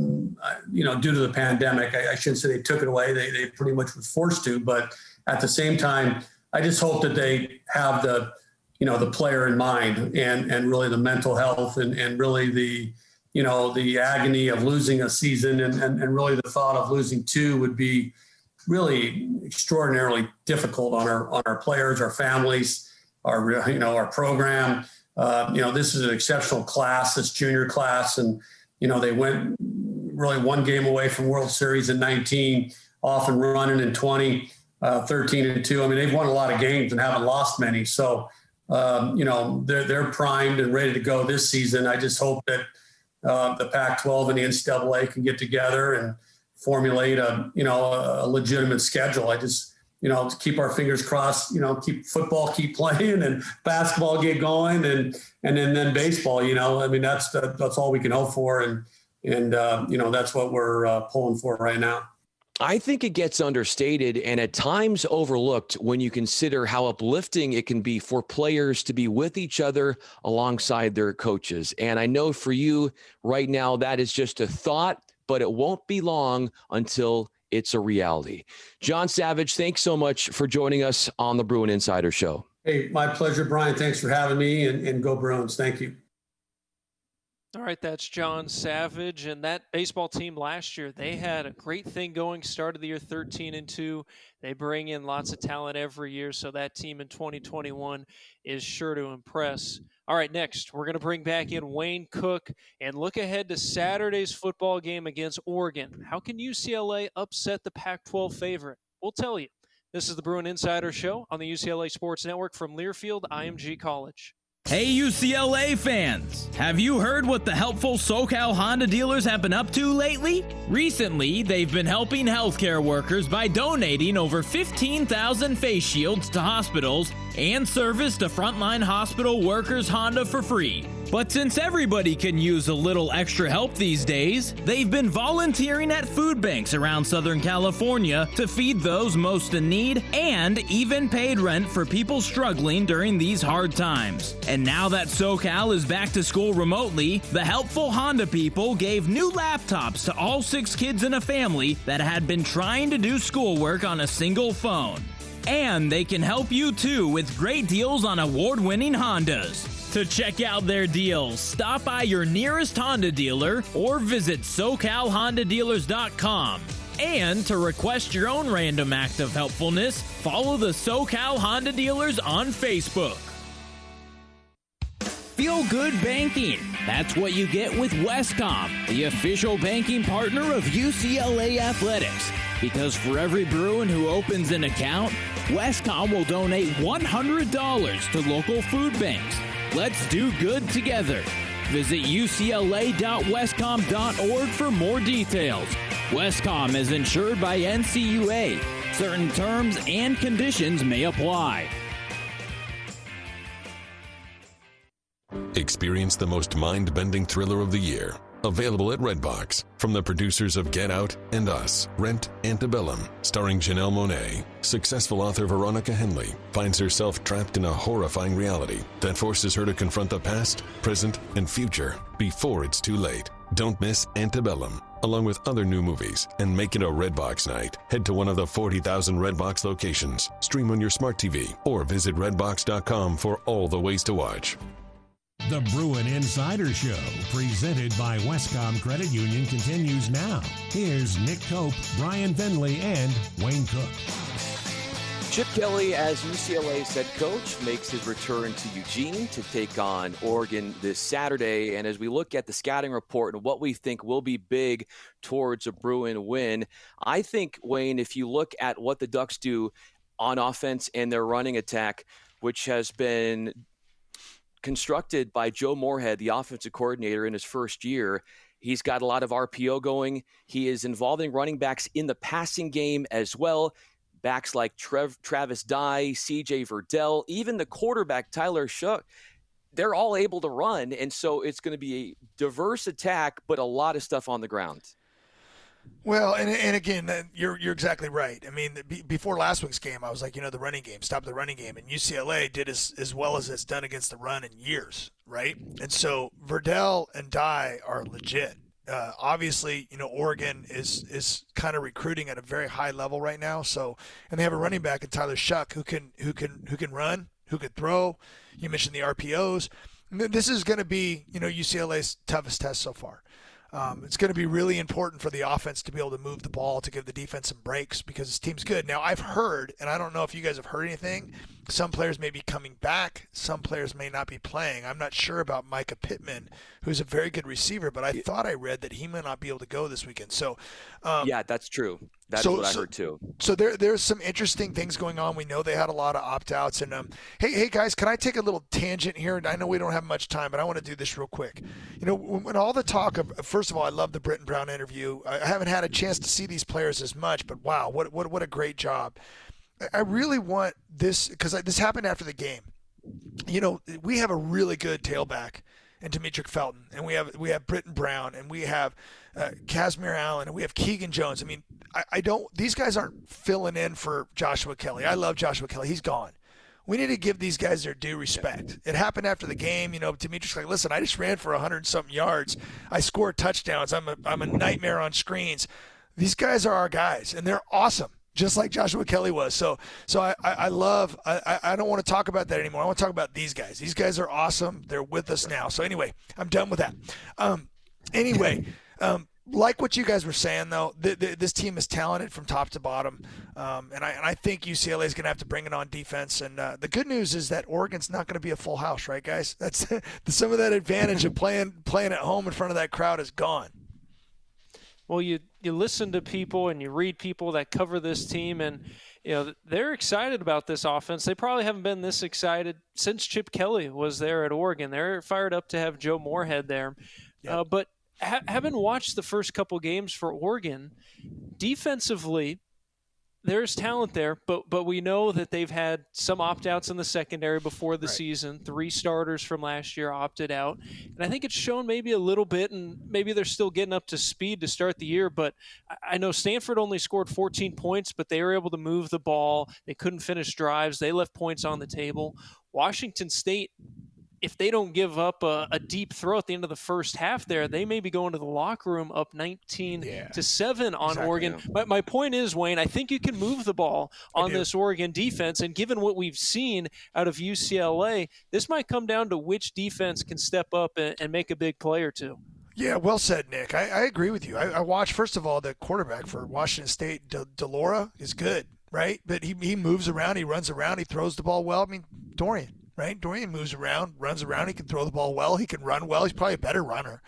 know, due to the pandemic, I shouldn't say they took it away. They pretty much were forced to, but at the same time, I just hope that they have the, you know, the player in mind and really the mental health and really the, you know, the agony of losing a season and really the thought of losing two would be really extraordinarily difficult on our players, our families, our, you know, our program. You know, this is an exceptional class, this junior class. And, you know, they went really one game away from World Series in 19, off and running in 20, 13-2. I mean, they've won a lot of games and haven't lost many. So, you know, they're primed and ready to go this season. I just hope that the Pac-12 and the NCAA can get together and formulate a legitimate schedule. I just, you know, keep our fingers crossed, you know, keep playing and basketball get going and then baseball, you know, I mean, that's all we can hope for. And you know, that's what we're pulling for right now. I think it gets understated and at times overlooked when you consider how uplifting it can be for players to be with each other alongside their coaches. And I know for you right now, that is just a thought, but it won't be long until it's a reality. John Savage, thanks so much for joining us on the Bruin Insider Show. Hey, my pleasure, Brian. Thanks for having me and go Bruins. Thank you. All right, that's John Savage. And that baseball team last year, they had a great thing going, started the year 13-2. They bring in lots of talent every year, so that team in 2021 is sure to impress. All right, next, we're going to bring back in Wayne Cook and look ahead to Saturday's football game against Oregon. How can UCLA upset the Pac-12 favorite? We'll tell you. This is the Bruin Insider Show on the UCLA Sports Network from Learfield IMG College. Hey UCLA fans, have you heard what the helpful SoCal Honda dealers have been up to lately? Recently, they've been helping healthcare workers by donating over 15,000 face shields to hospitals and service to frontline hospital workers Honda for free. But since everybody can use a little extra help these days, they've been volunteering at food banks around Southern California to feed those most in need and even paid rent for people struggling during these hard times. And now that SoCal is back to school remotely, the helpful Honda people gave new laptops to all 6 kids in a family that had been trying to do schoolwork on a single phone. And they can help you too with great deals on award-winning Hondas. To check out their deals, stop by your nearest Honda dealer or visit SoCalHondaDealers.com. And to request your own random act of helpfulness, follow the SoCal Honda Dealers on Facebook. Feel good banking. That's what you get with Westcom, the official banking partner of UCLA Athletics. Because for every Bruin who opens an account, Westcom will donate $100 to local food banks. Let's do good together. Visit ucla.westcom.org for more details. Westcom is insured by NCUA. Certain terms and conditions may apply. Experience the most mind-bending thriller of the year. Available at Redbox. From the producers of Get Out and Us, Rent, Antebellum, starring Janelle Monáe. Successful author Veronica Henley finds herself trapped in a horrifying reality that forces her to confront the past, present, and future before it's too late. Don't miss Antebellum. along with other new movies, and make it a Redbox night. Head to one of the 40,000 Redbox locations, stream on your smart TV, or visit redbox.com for all the ways to watch. The Bruin Insider Show, presented by Westcom Credit Union, continues now. Here's Nick Cope, Brian Finley, and Wayne Cook. Chip Kelly, as UCLA's head coach, makes his return to Eugene to take on Oregon this Saturday. And as we look at the scouting report and what we think will be big towards a Bruin win, I think, Wayne, if you look at what the Ducks do on offense and their running attack, which has been constructed by Joe Moorhead, the offensive coordinator, in his first year, he's got a lot of RPO going. He is involving running backs in the passing game as well. Backs like Travis Dye, C.J. Verdell, even the quarterback Tyler Shough, they're all able to run. And so it's going to be a diverse attack, but a lot of stuff on the ground. Well, and again, you're exactly right. I mean, before last week's game, I was like, the running game, stop the running game. And UCLA did as well as it's done against the run in years, right? And so Verdell and Dye are legit. Obviously, Oregon is kind of recruiting at a very high level right now. So, and they have a running back in Tyler Shough who can run, who can throw. You mentioned the RPOs. This is going to be, UCLA's toughest test so far. It's going to be really important for the offense to be able to move the ball, to give the defense some breaks, because this team's good. Now, I've heard, and I don't know if you guys have heard anything, some players may be coming back. Some players may not be playing. I'm not sure about Micah Pittman, who's a very good receiver, but I thought I read that he might not be able to go this weekend. So, yeah, that's true. That's what I heard too. So there's some interesting things going on. We know they had a lot of opt-outs. And hey guys, can I take a little tangent here? And I know we don't have much time, but I want to do this real quick. When all the talk of, first of all, I love the Britton Brown interview. I haven't had a chance to see these players as much, but wow, what a great job. I really want this, because this happened after the game. We have a really good tailback in Demetric Felton, and we have Britton Brown, and we have Casimir Allen, and we have Keegan Jones. I mean, these guys aren't filling in for Joshua Kelly. I love Joshua Kelly. He's gone. We need to give these guys their due respect. It happened after the game. Demetric's like, listen, I just ran for 100-something yards. I scored touchdowns. I'm a nightmare on screens. These guys are our guys, and they're awesome, just like Joshua Kelly was. So I love – I don't want to talk about that anymore. I want to talk about these guys. These guys are awesome. They're with us now. So anyway, I'm done with that. Like what you guys were saying, though, this team is talented from top to bottom, and I think UCLA is going to have to bring it on defense. And the good news is that Oregon's not going to be a full house, right, guys? That's some of that advantage of playing at home in front of that crowd is gone. Well, you listen to people and you read people that cover this team, and they're excited about this offense. They probably haven't been this excited since Chip Kelly was there at Oregon. They're fired up to have Joe Moorhead there, but having watched the first couple games for Oregon, defensively, there's talent there, but we know that they've had some opt-outs in the secondary before the season. 3 starters from last year opted out. And I think it's shown maybe a little bit, and maybe they're still getting up to speed to start the year. But I know Stanford only scored 14 points, but they were able to move the ball. They couldn't finish drives. They left points on the table. Washington State, if they don't give up a deep throw at the end of the first half there, they may be going to the locker room up 19-7 on Oregon. But my point is, Wayne, I think you can move the ball on this Oregon defense. And given what we've seen out of UCLA, this might come down to which defense can step up and make a big play or two. Yeah, well said, Nick. I agree with you. I watched, first of all, the quarterback for Washington State, DeLora, is good, right? But he moves around, he runs around, he throws the ball well. I mean, Dorian. Right? Dorian moves around, runs around. He can throw the ball well. He can run well. He's probably a better runner.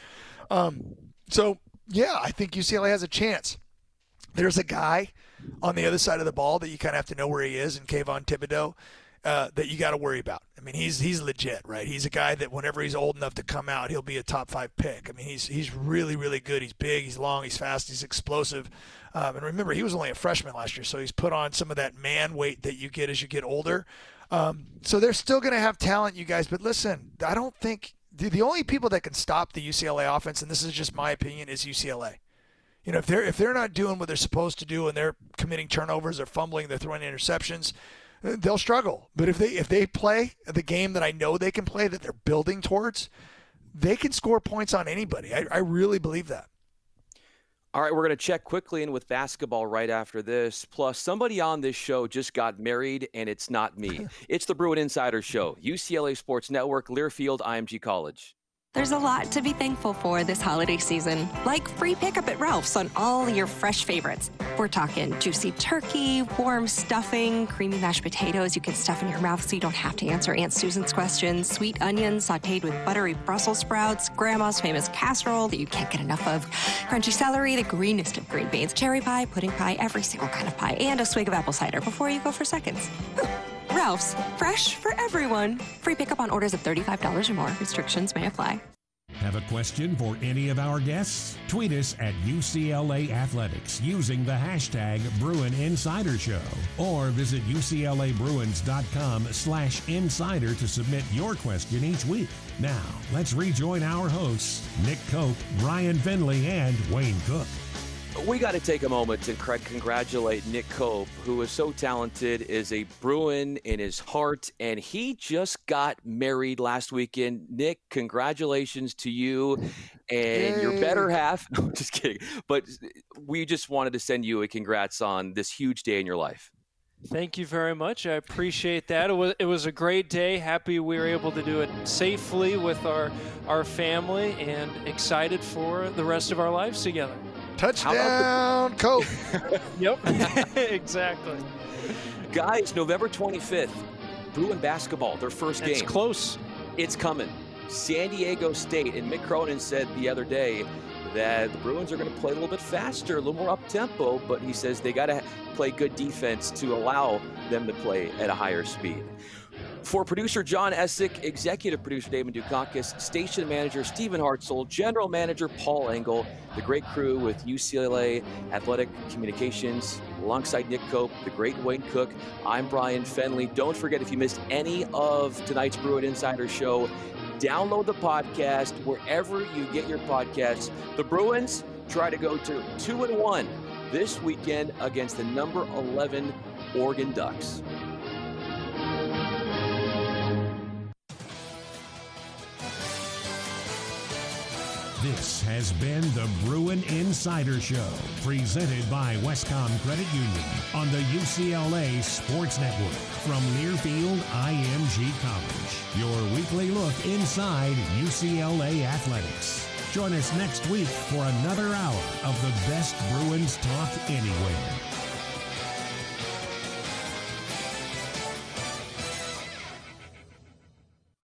So, I think UCLA has a chance. There's a guy on the other side of the ball that you kind of have to know where he is, in Kayvon Thibodeau, that you got to worry about. I mean, he's legit, right? He's a guy that whenever he's old enough to come out, he'll be a top 5 pick. I mean, he's really, really good. He's big, he's long, he's fast, he's explosive. And remember, he was only a freshman last year, so he's put on some of that man weight that you get as you get older. So they're still going to have talent, you guys. But listen, I don't think the only people that can stop the UCLA offense, and this is just my opinion, is UCLA. If they're not doing what they're supposed to do and they're committing turnovers, they're fumbling, they're throwing interceptions, they'll struggle. But if they play the game that I know they can play, that they're building towards, they can score points on anybody. I really believe that. All right, we're going to check quickly in with basketball right after this. Plus, somebody on this show just got married, and it's not me. It's the Bruin Insider Show, UCLA Sports Network, Learfield, IMG College. There's a lot to be thankful for this holiday season, like free pickup at Ralph's on all your fresh favorites. We're talking juicy turkey, warm stuffing, creamy mashed potatoes you can stuff in your mouth so you don't have to answer Aunt Susan's questions, sweet onions sautéed with buttery Brussels sprouts, Grandma's famous casserole that you can't get enough of, crunchy celery, the greenest of green beans, cherry pie, pudding pie, every single kind of pie, and a swig of apple cider before you go for seconds. Ralph's, fresh for everyone. Free pickup on orders of $35 or more. Restrictions may apply. Have a question for any of our guests? Tweet us at UCLA Athletics using the hashtag Bruin Insider Show, or visit UCLABruins.com/insider to submit your question each week. Now, let's rejoin our hosts, Nick Cope, Brian Finley, and Wayne Cook. We got to take a moment to congratulate Nick Cope, who is so talented, is a Bruin in his heart, and he just got married last weekend. Nick, congratulations to you and your better half. No, just kidding. But we just wanted to send you a congrats on this huge day in your life. Thank you very much. I appreciate that. It was a great day. Happy we were able to do it safely with our family, and excited for the rest of our lives together. Touchdown, Cope. Yep, exactly. Guys, November 25th, Bruin basketball, their first game. It's close. It's coming. San Diego State, and Mick Cronin said the other day that the Bruins are going to play a little bit faster, a little more up-tempo, but he says they got to play good defense to allow them to play at a higher speed. For producer John Essick, executive producer Damon Dukakis, station manager Stephen Hartzell, general manager Paul Engel, the great crew with UCLA Athletic Communications, alongside Nick Cope, the great Wayne Cook, I'm Brian Fenley. Don't forget, if you missed any of tonight's Bruin Insider Show, download the podcast wherever you get your podcasts. The Bruins try to go to 2-1 this weekend against the number 11 Oregon Ducks. This has been the Bruin Insider Show, presented by Westcom Credit Union on the UCLA Sports Network from Learfield IMG College. Your weekly look inside UCLA athletics. Join us next week for another hour of the best Bruins talk anywhere.